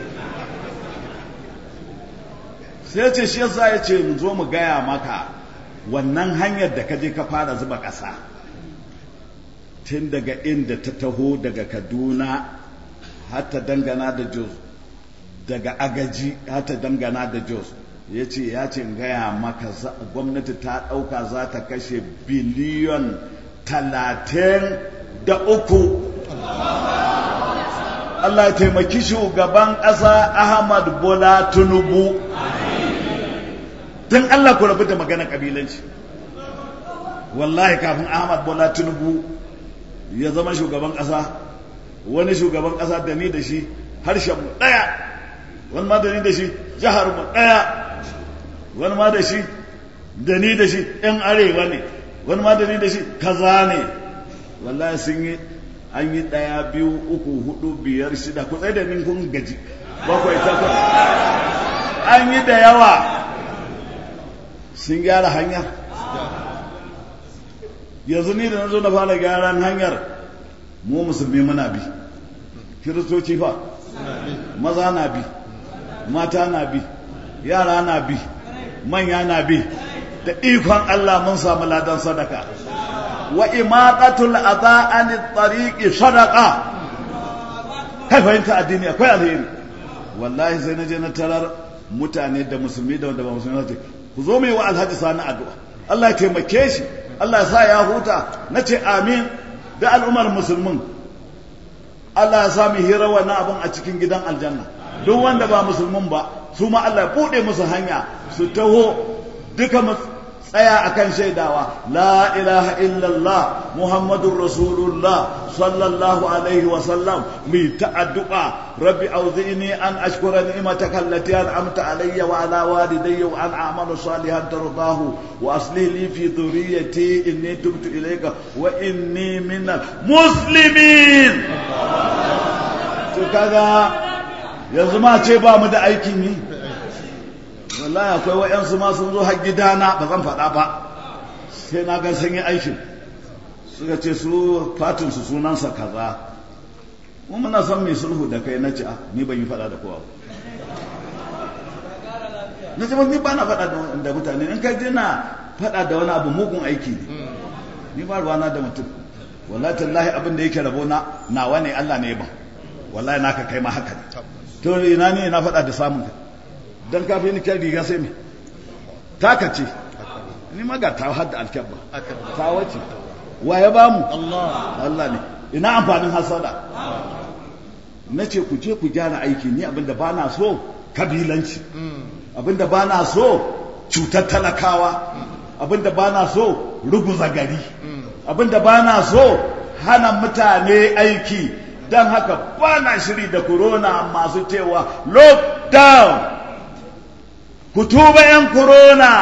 sai ce shi yasa ya ce mu zo mu gaya maka wannan hanyar da ka je ka fara zuba ƙasa tun daga inda ta taho daga Kaduna har ta dangana da Jos daga Agaji har ta dangana da Jos ya ce ya ce gaya maka gwamnati ta ɗauka za ta kashe biliyon talatin da uku Allah ya taimaki shugaban ƙasa Ahmad Bola Tinubu don Allah ku rabu da maganar kabilanci wallahi kafin Ahmad Bola Tinubu ya zama shugaban ƙasa wani shugaban ƙasa da ni da shi harshen mu ɗaya wani ma da ni da shi jihar mu ɗaya wani ma da shi da ni da shi ɗan arewa ne wani ma da ni da shi kaza ne wallahi sun yi an yi ɗaya biyu uku hudu biyar shida ku tsaye da ni kun gaji bakwai takwas an yi da yawa sun gyara hanya yanzu ni da na zo na fara gyaran hanyar mu musulmi muna bi kiristoci fa maza na bi mata na bi yara na bi manya na bi da ikon Allah mun samu ladan sadaka wa imaqatul adha an tariqi sadaqa kai fahimta addini akwai alheri wallahi sai na je na tarar mutane da musulmi da wanda ba musulmi ba ku zo mai wa alhaji sani addu'a Allah ya taimake shi Allah ya sa ya huta na ce amin da al'ummar musulmin Allah ya sa mu hira wannan abin a cikin gidan aljanna duk wanda ba musulmin ba su ma Allah ya bude musu hanya su taho duka tsaya akan shaidawa la ilaha illallah muhammadur rasulullah sallallahu alaihi wa sallam mi ta addu'a rabbi auzini an ashkura ni'mataka allati an'amta alayya wa ala walidayya wa an a'malu salihan tardahu wa aslih li fi dhurriyyati inni tubtu ilayka wa inni minal muslimin. To kaga yanzu ma ce ba mu da aikin yi, wallahi akwai wayansu ma sun zo har gidana ba zan faɗa ba sai na ga sun yi aikin, suka ce su fatin su sunansa kaza, mu muna son mai sulhu da kai. Na ce ah ni ban yi faɗa da kowa, na ce ni ba na faɗa da mutane, in kai na faɗa da wani abu mugun aiki ne, ni ba ruwana da mutum. Wallahi tallahi abin da yake rabo na nawa ne, Allah ne ba, wallahi naka kai ma haka ne. To ina ne na faɗa da samun ka, dan kafi ni kyan riga sai me taka ce, ni ma ga ta hadda alkyabba ta wace, wa ya bamu Allah Allah ne. Ina amfanin hasada? Na ce ku je ku gyara aiki, ni abinda ba na so kabilanci, abinda ba na so cutar talakawa, abinda ba na so ruguza gari, abinda ba na so hana mutane aiki. Don haka ba na shiri da corona masu cewa lockdown, ku tuba yan corona.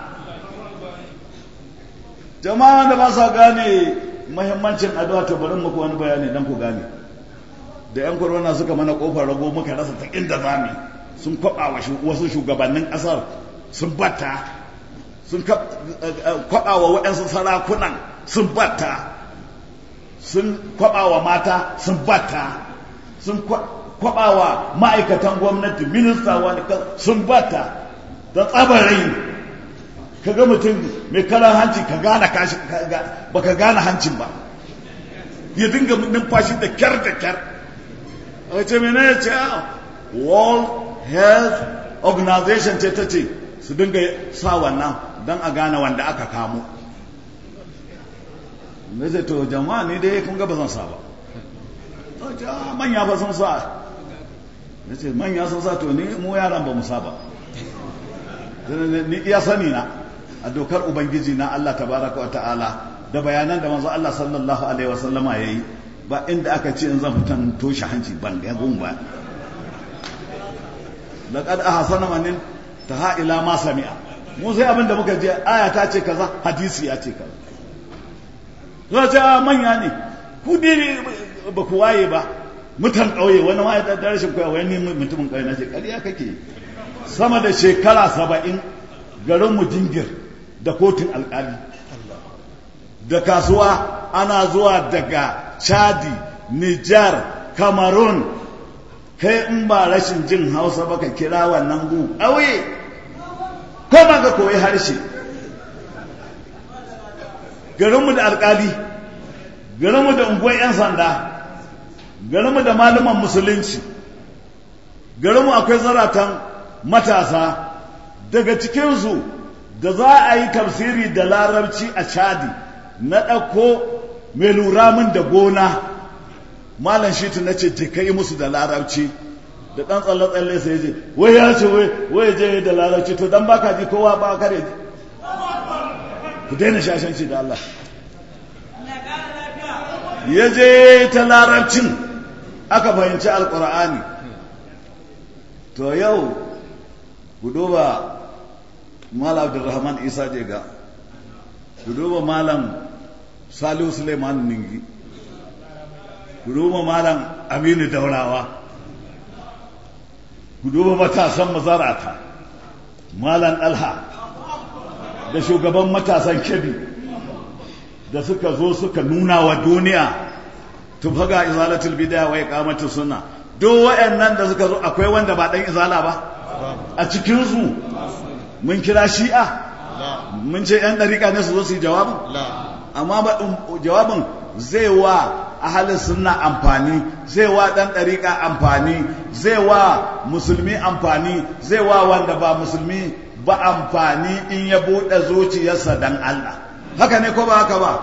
Jama'a da ba sa gane muhimmancin addu'a, ta bari muku wani bayani dan ku gane. Da yan corona suka mana kofar rago muka rasa ta inda zamu, sun kwaba wa wasu shugabannin kasar, sun batta, sun kwaba wa waɗansu sarakunan, sun batta, sun kwaba wa mata, sun batta, sun kwaba wa ma'aikatan gwamnati, minista wani sun batta. Da tsabarai ka ga mutum mai kalan hanci ka gane kashi ba ka gane hancin ba, ya dinga numfashi da kyar da kyar. A ce mene ya ce World Health Organization ce ta ce su dinga sa wannan don a gane wanda aka kamo. Na ce to jama'a ni dai kun ga ba zan sa ba. Manya ba sun sa. Na ce manya sun sa, to ni mu yaran ba mu sa ba. Ni iya sani na a dokar ubangiji na Allah tabaraka wa ta'ala da bayanan da manzo Allah sallallahu alaihi wasallama yayi, ba inda aka ce in zan fitan toshe hanci ban ga gun ba. Laqad ahsana man taha ila ma sami'a, mu sai abinda muka je aya ta ce kaza, hadisi ya ce kaza. Za ta manya ne ku dai ba ku waye ba, mutan kauye wani ma da rashin koya wani mutumin kauye na ce kariya kake. Sama da shekara saba'in garinmu jingir da kotun alkali, da kasuwa ana zuwa daga Chadi, Nijar, Cameroon. Kai in ba rashin jin Hausa ba ka kira wannan gu ƙauye, ko ba ka koyi harshe. Garinmu da alkali, garinmu da unguwar 'yan sanda, garinmu da malaman musulunci, garinmu akwai zaratan matasa. Daga cikinsu da za a yi tafsiri da larabci a Chadi, na ɗauko mai lura min da gona, malam shitu na ce je ka yi musu da larabci, da ɗan tsalle-tsalle sai je wai ya ce wai je da larabci, to dan baka ji kowa ba kare ji. Ku daina shashanci da Allah. Ya je ta larabcin aka fahimci alƙur'ani. To yau ku duba Malam Abdulrahman Isa Jega, ku duba Malam Salihu Suleiman Ningi, ku duba Malam Aminu Daurawa, ku duba matasan Mazarata, Malam Alha da shugaban matasan Kebbi da suka zo suka nuna wa duniya tufaga izalatul bid'a wa iqamatus sunna. Duk waɗannan da suka zo akwai wanda ba dan izala ba a cikin su. Mun kira shi'a, mun ce yan dariƙa ne su zo su yi jawabin, amma jawabin zai wa ahalin sunna amfani, zai wa dan dariƙa amfani, zai wa musulmi amfani, zai wa wanda ba musulmi ba amfani in ya buɗe zuciyarsa dan Allah. Haka ne ko ba haka ba?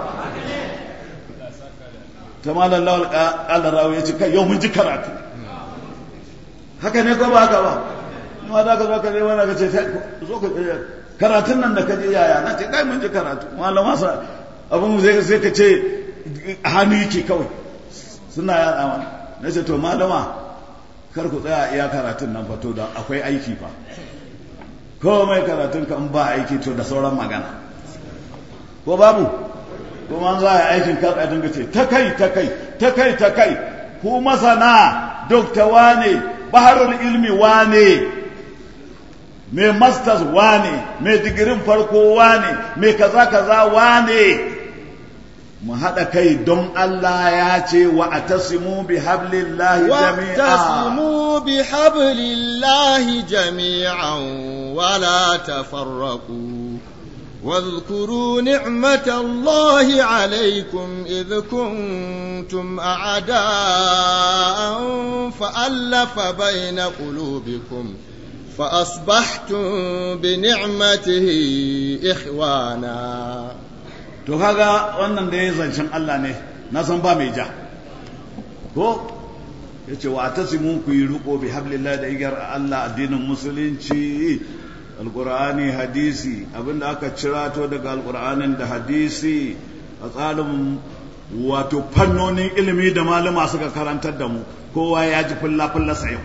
Jamalan lawal Allah rawu ya ce kai yau mun ji karatu. Haka ne ko ba haka ba? Ma da ka zo ka zai wani ka ce zo ka karatun nan da ka je yaya na ce kai mun ji karatu malama sa abin zai sai ka ce hannu yake kawai suna yaɗa ma na ce to malama kar ku tsaya iya karatun nan fa to da akwai aiki fa komai karatun ka in ba aiki to da sauran magana ko babu kuma an za a yi aikin kar a dinga ce ta kai ta kai ta kai ta kai ku masana dokta wane baharul ilmi wane mai masters wane mai digirin farko wane mai kaza kaza wane mu haɗa kai don Allah ya ce wa atasimu bi hablillahi jami'a wa atasimu bi hablillahi jami'an wa la tafarraqu واذكروا نعمة الله عليكم إذ كنتم أعداء فألف بين قلوبكم فأصبحتم بنعمته إخوانا. to kaga wannan da ya zancen Allah ne na san ba mai ja ko yace wa tasimu ku yi riko bi hablillahi da igar Allah addinin musulunci alqur'ani hadisi abinda aka cirato daga alqur'anin da hadisi a tsarin wato fannonin ilimi da malama suka karantar da mu kowa ya ji fulla fulla sayo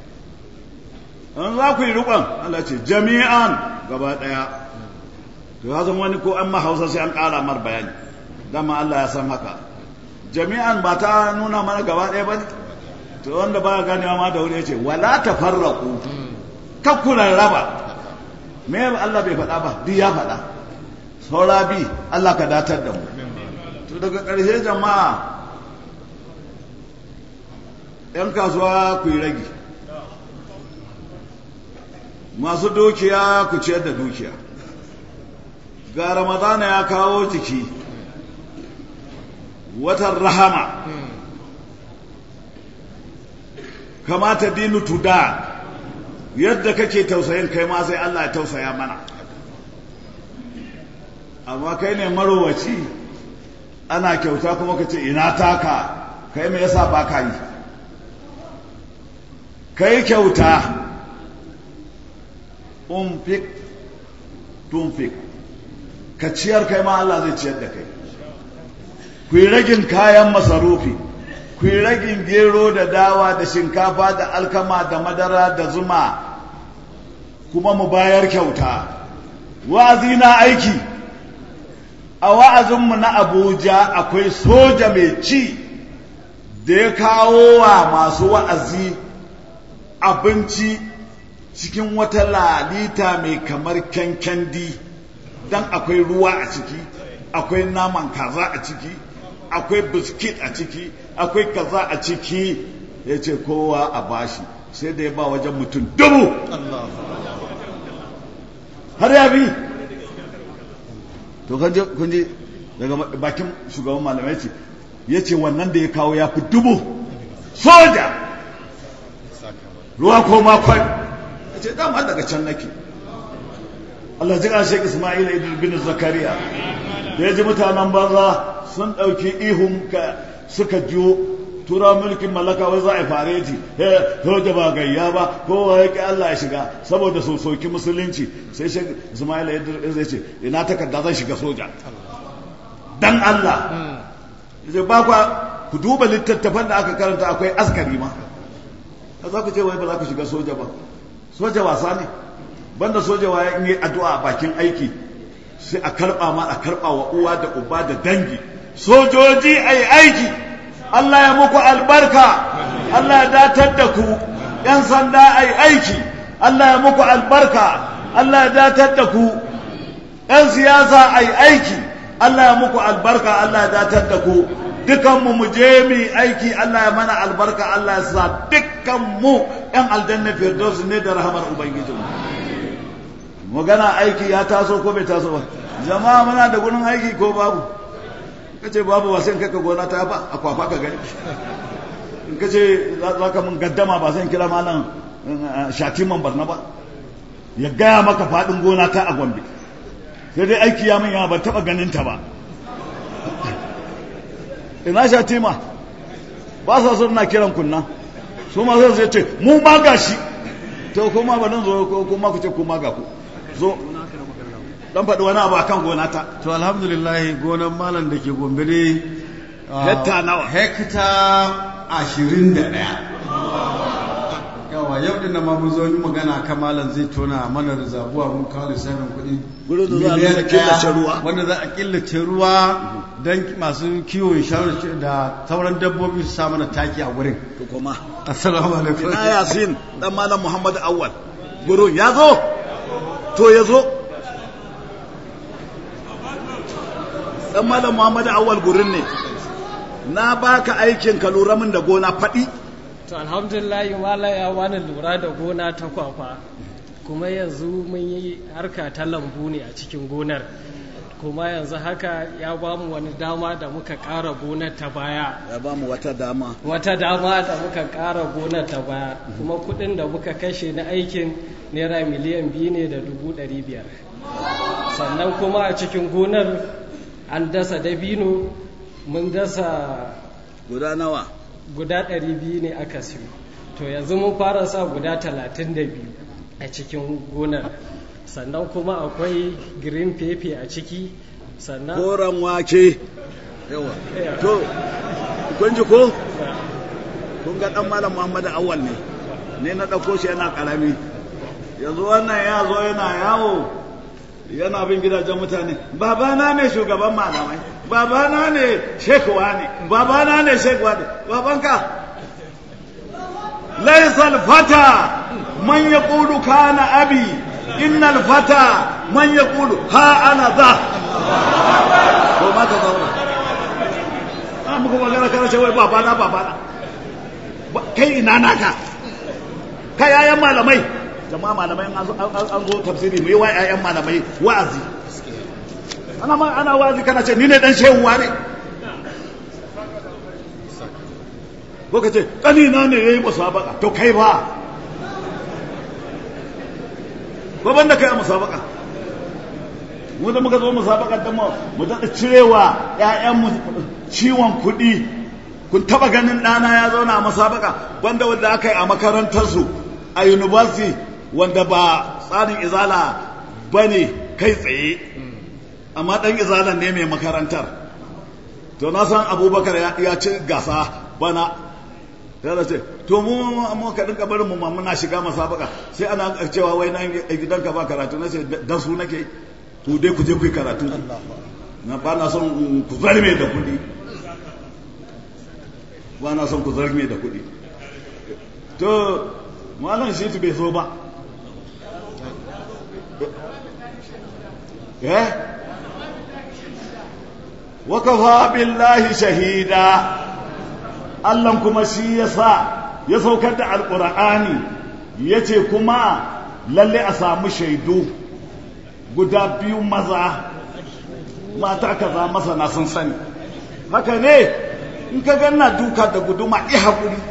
an za ku yi rikon Allah ce jami'an gaba daya to ya zama wani ko an ma Hausa sai an ƙara mar bayani dama Allah ya san haka jami'an ba ta nuna mana gaba daya ba to wanda ba ganewa ma da wuri ya ce wala tafarraqu kakkuran raba me Allah bai faɗa ba duk ya faɗa saura bi Allah ka datar da mu to daga ƙarshe jama'a ‘yan kasuwa ku yi ragi masu dukiya ku ciyar da dukiya ga ramadana ya kawo jiki watan rahama kamata dinu tuda yadda kake tausayin kai ma sai Allah ya tausaya mana amma kai ne marowaci ana kyauta kuma ka ce ina taka kai me yasa ba ka yi kai kyauta umfik tumfik ka ciyar kai ma Allah zai ciyar da kai ku yi ragin kayan masarufi ku yi ragin gero da dawa da shinkafa da alkama da madara da zuma kuma mu bayar kyauta wa'azi na aiki a wa'azinmu na Abuja akwai soja mai ci da ya kawo wa masu wa'azi abinci cikin wata lalita mai kamar kyankyandi don akwai ruwa a ciki akwai naman kaza a ciki akwai biskit a ciki akwai kaza a ciki ya ce kowa a bashi sai da ya ba wajen mutum dubu har ya bi to kun ji daga bakin shugaban malamai ce ya ce wannan da ya kawo ya fi dubu soja ruwa ko makon ya ce dama daga can nake Allah ji ƙan Sheikh Ismail Idris bin Zakariya da ya ji mutanen banza sun ɗauki ihun ka suka jiyo tura mulkin mallaka wai za a fare ti soja ba gayya ba kowa ya ƙi Allah ya shiga saboda sosoki musulunci sai Sheikh Ismail Idris ya ce ina takarda zan shiga soja dan Allah ya ba kwa ku duba littattafan da aka karanta akwai askari ma za ku ce wai ba za ku shiga soja ba soja wasa ne banda soja wa in yi addu'a a bakin aiki sai a karba ma a karba wa uwa da uba da dangi sojoji ai aiki Allah ya muku albarka Allah ya datar da ku yan sanda ai aiki Allah ya muku albarka Allah ya datar da ku yan siyasa ai aiki Allah ya muku albarka Allah ya datar da ku dukanmu mu je mu aiki Allah ya mana albarka Allah ya sa dukkanmu yan aljanna firdaus ne da rahamar ubangijinmu magana aiki ya taso ko bai taso ba jama'a muna da gurin aiki ko babu kace babu ba sai kaka gona ta ba akwafa ka gani in kace za ka mun gaddama ba sai kira malam shatiman barna ba ya gaya maka fadin gona ta a Gombe sai dai aiki ya min ya ba taba ganin ta ba ina shatima ba sa so na kiran kunna su ma sai ce mu ma gashi to kuma ba nan zo kuma ku ce kuma ga ku zo dan faɗi wani abu akan gona ta. To alhamdulillah gonan malam da ke Gombe ne hekta nawa? Hekta ashirin da ɗaya. Yawa yau din nan ma mun zo ni magana kan malam zai tona mana rizabuwa mun kawo lissafin kuɗi. Gurin da za a killace ruwa. Wanda za a killace ruwa don masu kiwon shanu da sauran dabbobi su sa mana taki a gurin. To kuma. Assalamu alaikum. Ina Yasin dan malam Muhammad Awwal. Gurin ya zo? To ya zo. Dan malam Muhammad Awwal gurin ne. Na baka aikin ka lura min da gona faɗi. To alhamdulillah wala ya wani lura da gona ta kwakwa kuma yanzu mun yi harka ta lambu ne a cikin gonar kuma yanzu haka ya ba mu wani dama da muka ƙara gonar ta baya ya ba mu wata dama wata dama da muka ƙara gonar ta baya kuma kuɗin da muka kashe na aikin naira miliyan biyu ne da dubu ɗari biyar sannan kuma a cikin gonar an dasa dabino mun dasa guda nawa guda ɗari biyu ne aka siyo to yanzu mun fara sa guda talatin da biyu a cikin gonar sannan kuma akwai green pepper a ciki sannan koren wake yawa to kun ji ko kun ga dan malam Muhammad Awwal ne ne na dauko shi yana karami yanzu wannan ya zo yana yawo yana bin gidajen mutane babana ne shugaban malamai babana ne shekwa ne babana ne shekwa ne babanka laysal fata man yaqulu kana abi innal fata man yaqulu ha ana za ko ma ta zauna an muku magana kana ce wai babana babana kai ina naka kai yayan malamai jama'a malamai an zo tafsiri mai wa yayan malamai wa'azi ana ma ana wa'azi kana ce ni ne dan shehuwa ne ko kace kani na ne yayi musabaka to kai ba ko banda kai a musabaka mu da muka zo musabaka da mu mu da cirewa ƴaƴan mu ciwon kuɗi kun taba ganin ɗana ya zauna a musabaka banda wanda aka yi a makarantar su a university wanda ba tsarin izala bane kai tsaye amma dan izalan ne mai makarantar to na san Abubakar ya ci gasa bana ya ce to mu mu ka dinka barin mu ma muna shiga musabaka sai ana cewa wai nan gidanka ba karatu na ce dan su nake to dai ku je ku yi karatu na ba na son ku zarme da kuɗi ba na son ku zarme da kuɗi to malam shi bai so ba eh wa kafa billahi shahida Allah kuma shi yasa ya saukar da alqur'ani yace kuma lalle a samu shaidu guda biyu maza mata kaza masana sun sani haka ne in ka ganna duka da guduma i hakuri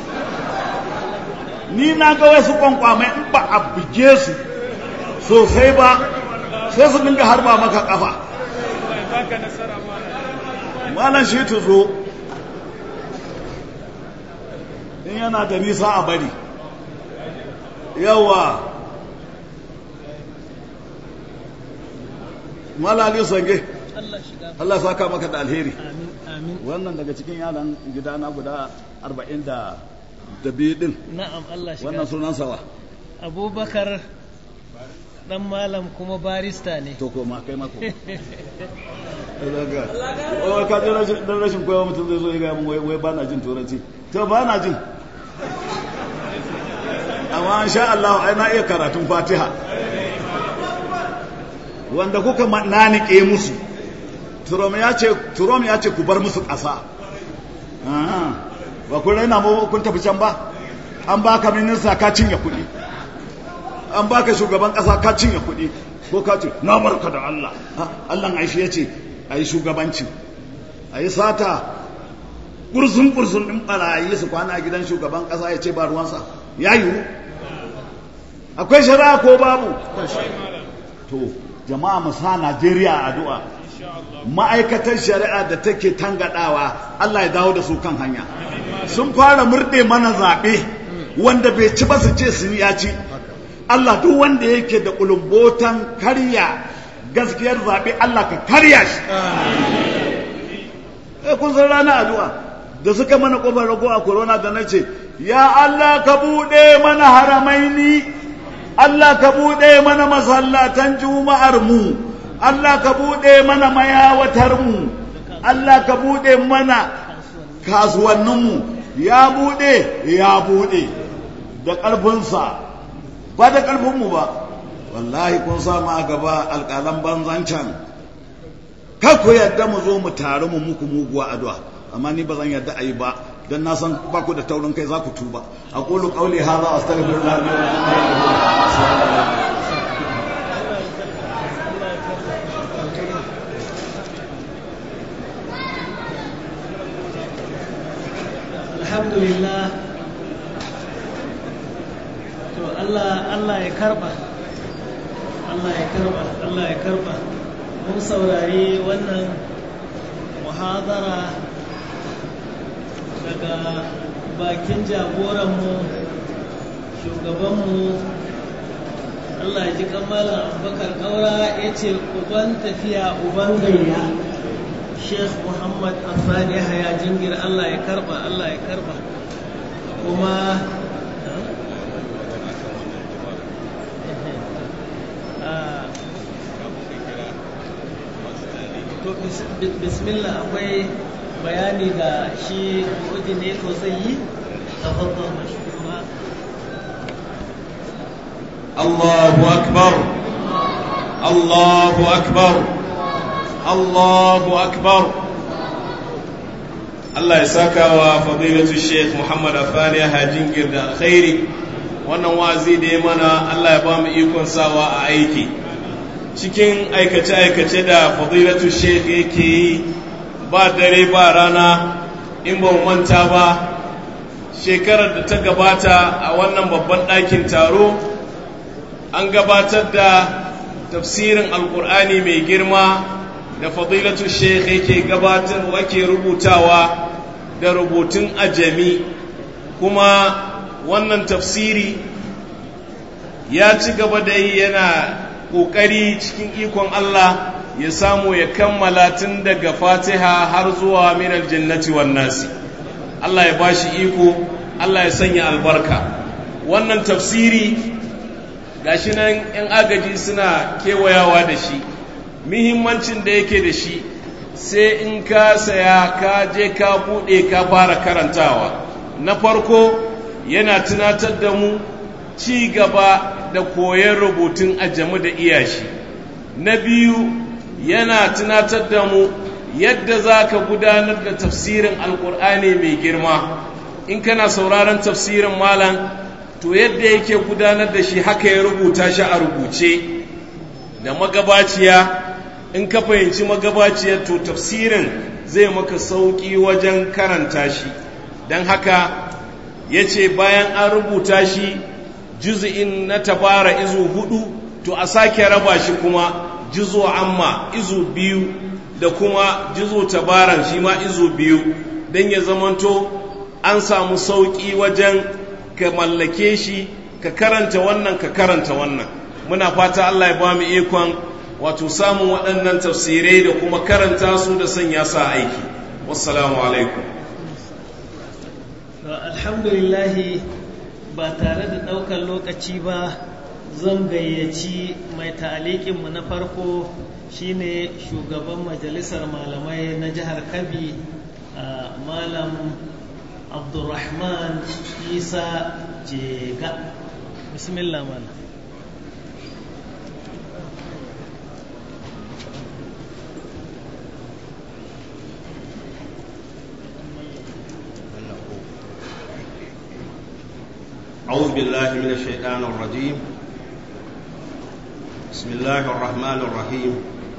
ni na ga wasu kwankwamai in ba a buge su sosai ba sai su dinga harba maka kafa malan shi tuzo in yana da nisa a bari yawa malali sange Allah saka maka da alheri wannan daga cikin yaran gidana guda arba'in da biyu din na'am Allah shiga wannan sunan sawa Abubakar dan malam kuma barista ne to ko ma kai ma ko daga oh ka ji rashin dan rashin koyawa mutum zai zo ya ga mun wai wai bana jin turanci to bana jin amma insha Allah ai na iya karatun Fatiha wanda kuka nanike musu turom ya ce turom ya ce ku bar musu ƙasa ba kun raina mu kun tafi can ba an baka minista ka cinye kuɗi an baka shugaban ƙasa ka cinye kuɗi ko ka ce na barka da Allah Allah aishi ya ce a yi shugabanci a yi sata kursun kursun ɗin ɓarayi su kwana a gidan shugaban ƙasa ya ce ba ruwansa ya yiwu akwai shari'a ko babu to jama'a mu sa Najeriya addu'a ma'aikatar shari'a da take tangadawa Allah ya dawo da su kan hanya sun fara murde mana zaɓe wanda bai ci ba su ce sun ya ci Allah duk wanda yake da kulumbotan karya gaskiyar zaɓe Allah ka karya shi eh kun san rana addu'a da suka mana kofar rago a corona da nace ya Allah ka bude mana haramaini Allah ka bude mana masallatan juma'ar mu Allah ka bude mana mayawatar mu Allah ka bude mana kasuwannin mu ya bude ya bude da ƙarfinsa ba da ƙarfin mu ba wallahi kun samu a gaba alƙalan banzan can kar ku yadda mu zo mu taru mu muku muguwa addu'a amma ni ba zan yadda a yi ba don na san ba ku da taurin kai za ku tuba a ƙulu ƙauli ha za a astaghfirullah alhamdulillah to Allah Allah ya karba Allah ya karba Allah ya karba mun saurari wannan muhadara daga bakin jagoranmu shugabanmu Allah ya ji kamala Abubakar Kaura ya ce uban tafiya uban gayya Sheikh Muhammad Afani Haya Jingir Allah ya karba Allah ya karba kuma bismillah akwai bayani da shi coordinator zai yi tafaddal mashkura Allahu akbar Allahu akbar Allahu akbar Allah ya saka wa fadilatu Sheikh Muhammad Afani Hajingir da alkhairi wannan wazi da ya mana Allah ya ba mu ikon sawa a aiki cikin aikace-aikace da fadilatu sheikh yake yi ba dare ba rana in ba manta ba shekarar da ta gabata a wannan babban ɗakin taro an gabatar da tafsirin alkur'ani mai girma da fadilatu sheikh yake gabatar wake rubutawa da rubutun ajami kuma wannan tafsiri ya ci gaba da yi yana ƙoƙari cikin ikon Allah ya samu ya kammala tun daga fatiha har zuwa minal jannati wan nasi Allah ya bashi iko Allah ya sanya albarka wannan tafsiri gashi nan yan agaji suna kewayawa da shi muhimmancin da yake da shi sai in ka saya ka je ka buɗe ka fara karantawa na farko yana tunatar da mu ci gaba da koyon rubutun ajami da iyashi na biyu yana tunatar da mu yadda za ka gudanar da tafsirin alkur'ani mai girma in kana sauraron tafsirin malam to yadda yake gudanar da shi haka ya rubuta shi a rubuce da magabaciya in ka fahimci magabaciyar to tafsirin zai maka sauƙi wajen karanta shi don haka ya ce bayan an rubuta shi juz'in na tabara izu hudu to a sake raba shi kuma juzu amma izu biyu da kuma juzu tabaran shi ma izu biyu don ya zamanto an samu sauƙi wajen ka mallake shi ka karanta wannan ka karanta wannan muna fata Allah ya ba mu ikon wato samun waɗannan tafsirai da kuma karanta su da sanya sa aiki wassalamu alaikum alhamdulillah ba tare da ɗaukar lokaci ba zan gayyaci mai ta'aliƙinmu na farko shine shugaban majalisar malamai na jihar Kabi malam Abdulrahman Isa Jega bismillah malam أعوذ بالله من الشيطان الرجيم بسم الله الرحمن الرحيم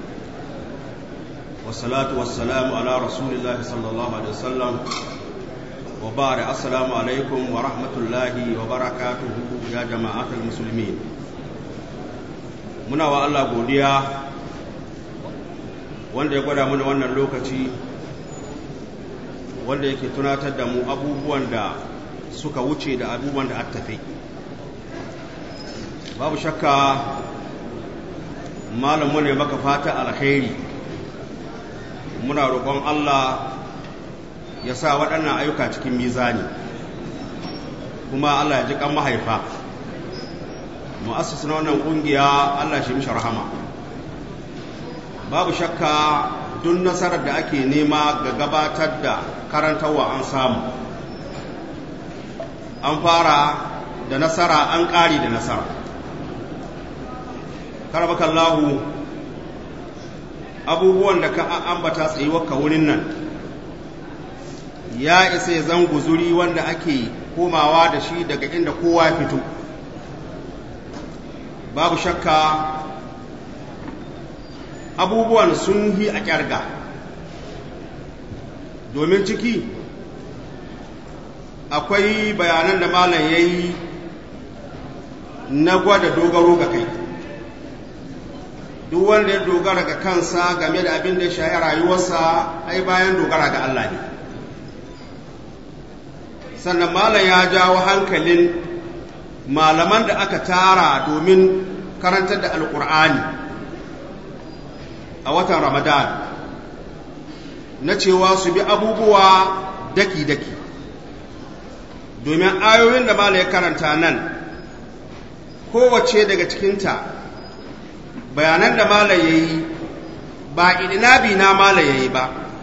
والصلاة والسلام على رسول الله صلى الله عليه وسلم وبارك السلام عليكم ورحمة الله وبركاته يا جماعة المسلمين muna wa Allah godiya wanda ya gwada mana wannan lokaci wanda yake tunatar da mu abubuwan da suka wuce da abubuwan da aka tafi babu shakka malam mu ne maka fata alkhairi, muna roƙon Allah ya sa waɗannan ayyuka cikin mizani, kuma Allah ya ji kan mahaifa. Mu'assis na wannan ƙungiya Allah shi mishi rahama. Babu shakka duk nasarar da ake nema ga gabatar da karantarwa an samu, an fara da nasara an ƙari da nasara. Karbakallahu, abubuwan da ka ambata tsayuwarka wurin nan ya isa ya zan guzuri wanda ake komawa da shi daga inda kowa ya fito. Babu shakka abubuwan sun yi a ƙyarga, domin ciki akwai bayanan da malam ya yi na gwada dogaro ga kai. Duk wanda ya dogara ga kansa game da abin da ya shahi rayuwarsa, ai bayan dogara ga Allah ne. Sannan malam ya jawo hankalin malaman da aka tara domin karantar da alkur'ani a watan Ramadan na cewa su bi abubuwa daki-daki, domin ayoyin da malam ya karanta nan kowace daga cikinta bayanan da malam ya yi ba idinabi na malam ya yi ba.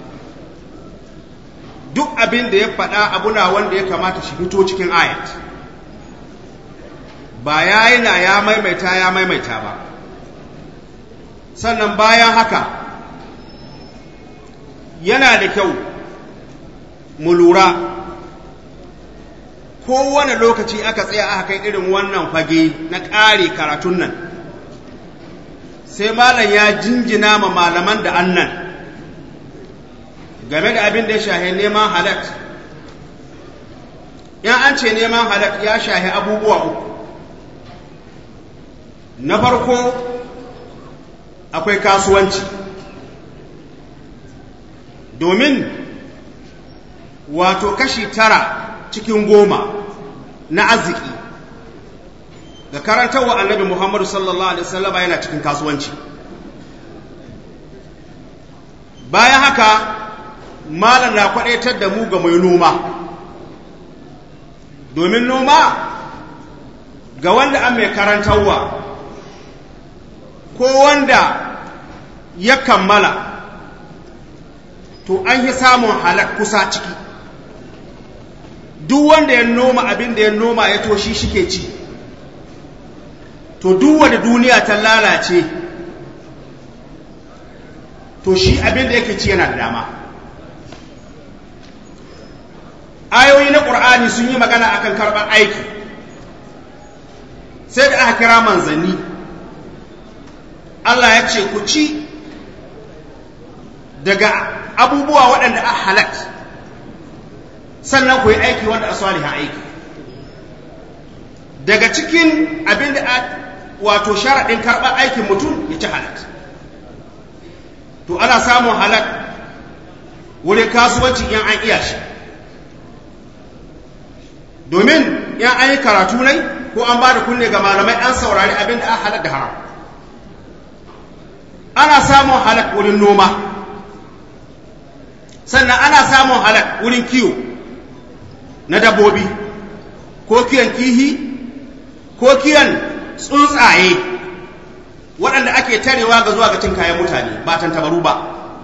Duk abin da ya faɗa abuna wanda ya kamata shi fito cikin ayat, ba ya yi na ya maimaita ya maimaita ba. Sannan bayan haka yana da kyau mu lura, kowane lokaci aka tsaya aka kai irin wannan fage na ƙare karatun nan, sai malam ya jinjina ma malaman da annan game da abin da ya shahi neman halak. in an ce neman halak ya shahi abubuwa uku. Na farko akwai kasuwanci, domin wato kashi tara cikin goma na arziki ga karantarwa annabi Muhammadu sallallahu alaihi wasallam yana cikin kasuwanci. Bayan haka malam na kwadaitar da mu ga mai noma, domin noma ga wanda an mai karantarwa ko wanda ya kammala to an yi samun halak kusa ciki. Duk wanda ya noma abin da ya noma ya to shi shike ci, to duk wanda duniya ta lalace to shi abin da yake ci yana da dama. Ayoyi na ƙur'ani sun yi magana akan karɓar aiki, sai da aka kira manzanni Allah ya ce ku ci daga abubuwa waɗanda a halak, sannan ku yi aiki wanda a salihan aiki. Daga cikin abin da wato sharaɗin karɓar aikin mutum ya ci halak. To ana samun halak wurin kasuwanci in an iya shi, domin in an yi karatu nai ko an ba da kunne ga malamai an saurari abin da an halak da haram. Ana samun halak wurin noma, sannan ana samun halak wurin kiwo na dabbobi, ko kiyan kihi ko kiyan tsuntsaye waɗanda ake tarewa ga zuwa ga cin kayan mutane ba tantabaru ba.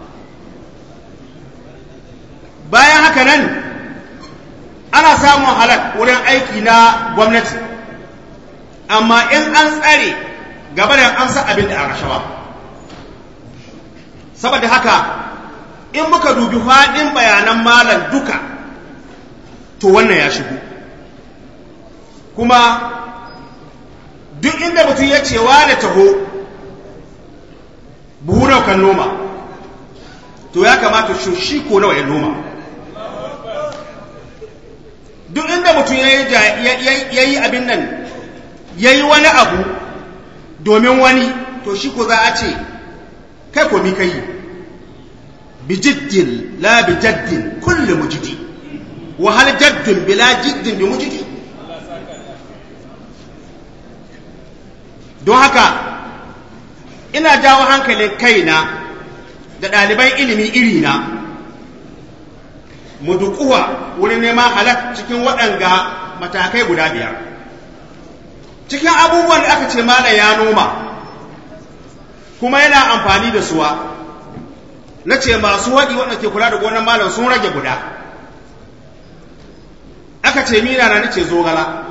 Bayan haka nan ana samun halak wurin aiki na gwamnati, amma in an tsare gaba da an san abin da an rashawa. Saboda haka in muka dubi faɗin bayanan malam duka, to wannan ya shigo. Kuma duk inda mutum ya ce wa da taho buhu nawa kan noma, to ya kamata shi ko nawa ya noma. Duk inda mutum ya yi abin nan, ya yi wani abu domin wani, to shi ko za a ce kai ko mi kai bijiddin la bijaddin kullu mujidi wa hal jaddun bila jiddin bi mujidi. Don haka ina jawo hankalin kaina da ɗaliban ilimi irina mu dukuwa wurin neman halak cikin waɗanga matakai guda biyar. Cikin abubuwan da aka ce malam ya noma kuma yana amfani da suwa, na ce masu waɗi waɗanda ke kula da gonar malam sun rage guda. Aka ce mina na nace zogala,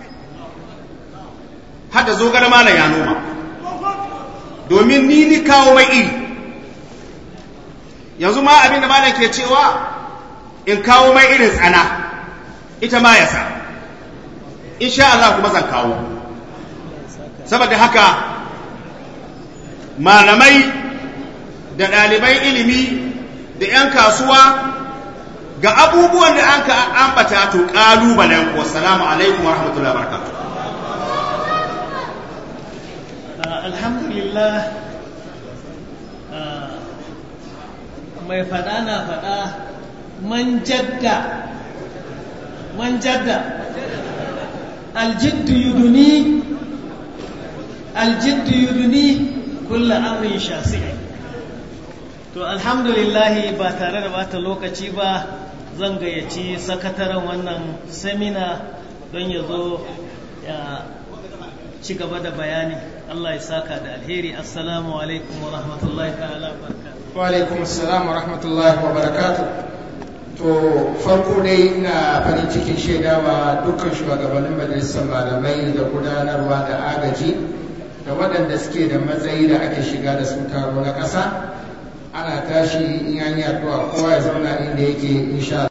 har da zogala malam ya noma, domin ni ni kawo mai iri. Yanzu ma abin da malam ke cewa in kawo mai irin tsana, ita ma ya sa, insha Allah kuma zan kawo. Saboda haka malamai da ɗaliban ilimi da 'yan kasuwa ga abubuwan da an ka ambata to ƙalubalen ku. Wassalamu alaikum wa rahmatullahi wa barakatuh. Alhamdulillah, mai faɗa na faɗa man jadda man jadda aljiddu yuduni aljiddu yuduni kulla amrin shasi'i. To alhamdulillah, ba tare da bata lokaci ba zan gayyaci sakataren wannan semina don ya zo ya ci gaba da bayani. Allah ya saka da alheri. Assalamu alaikum wa rahmatullahi ta'ala wa barakatuh. Wa alaikum assalam wa rahmatullahi wa barakatuh. To farko dai ina farin cikin shaidawa dukkan shugabannin majalisar malamai da gudanarwa da agaji da waɗanda suke da matsayi da ake shiga da su taro na ƙasa. Ana tashi in an yi addu'a kowa ya zauna inda yake insha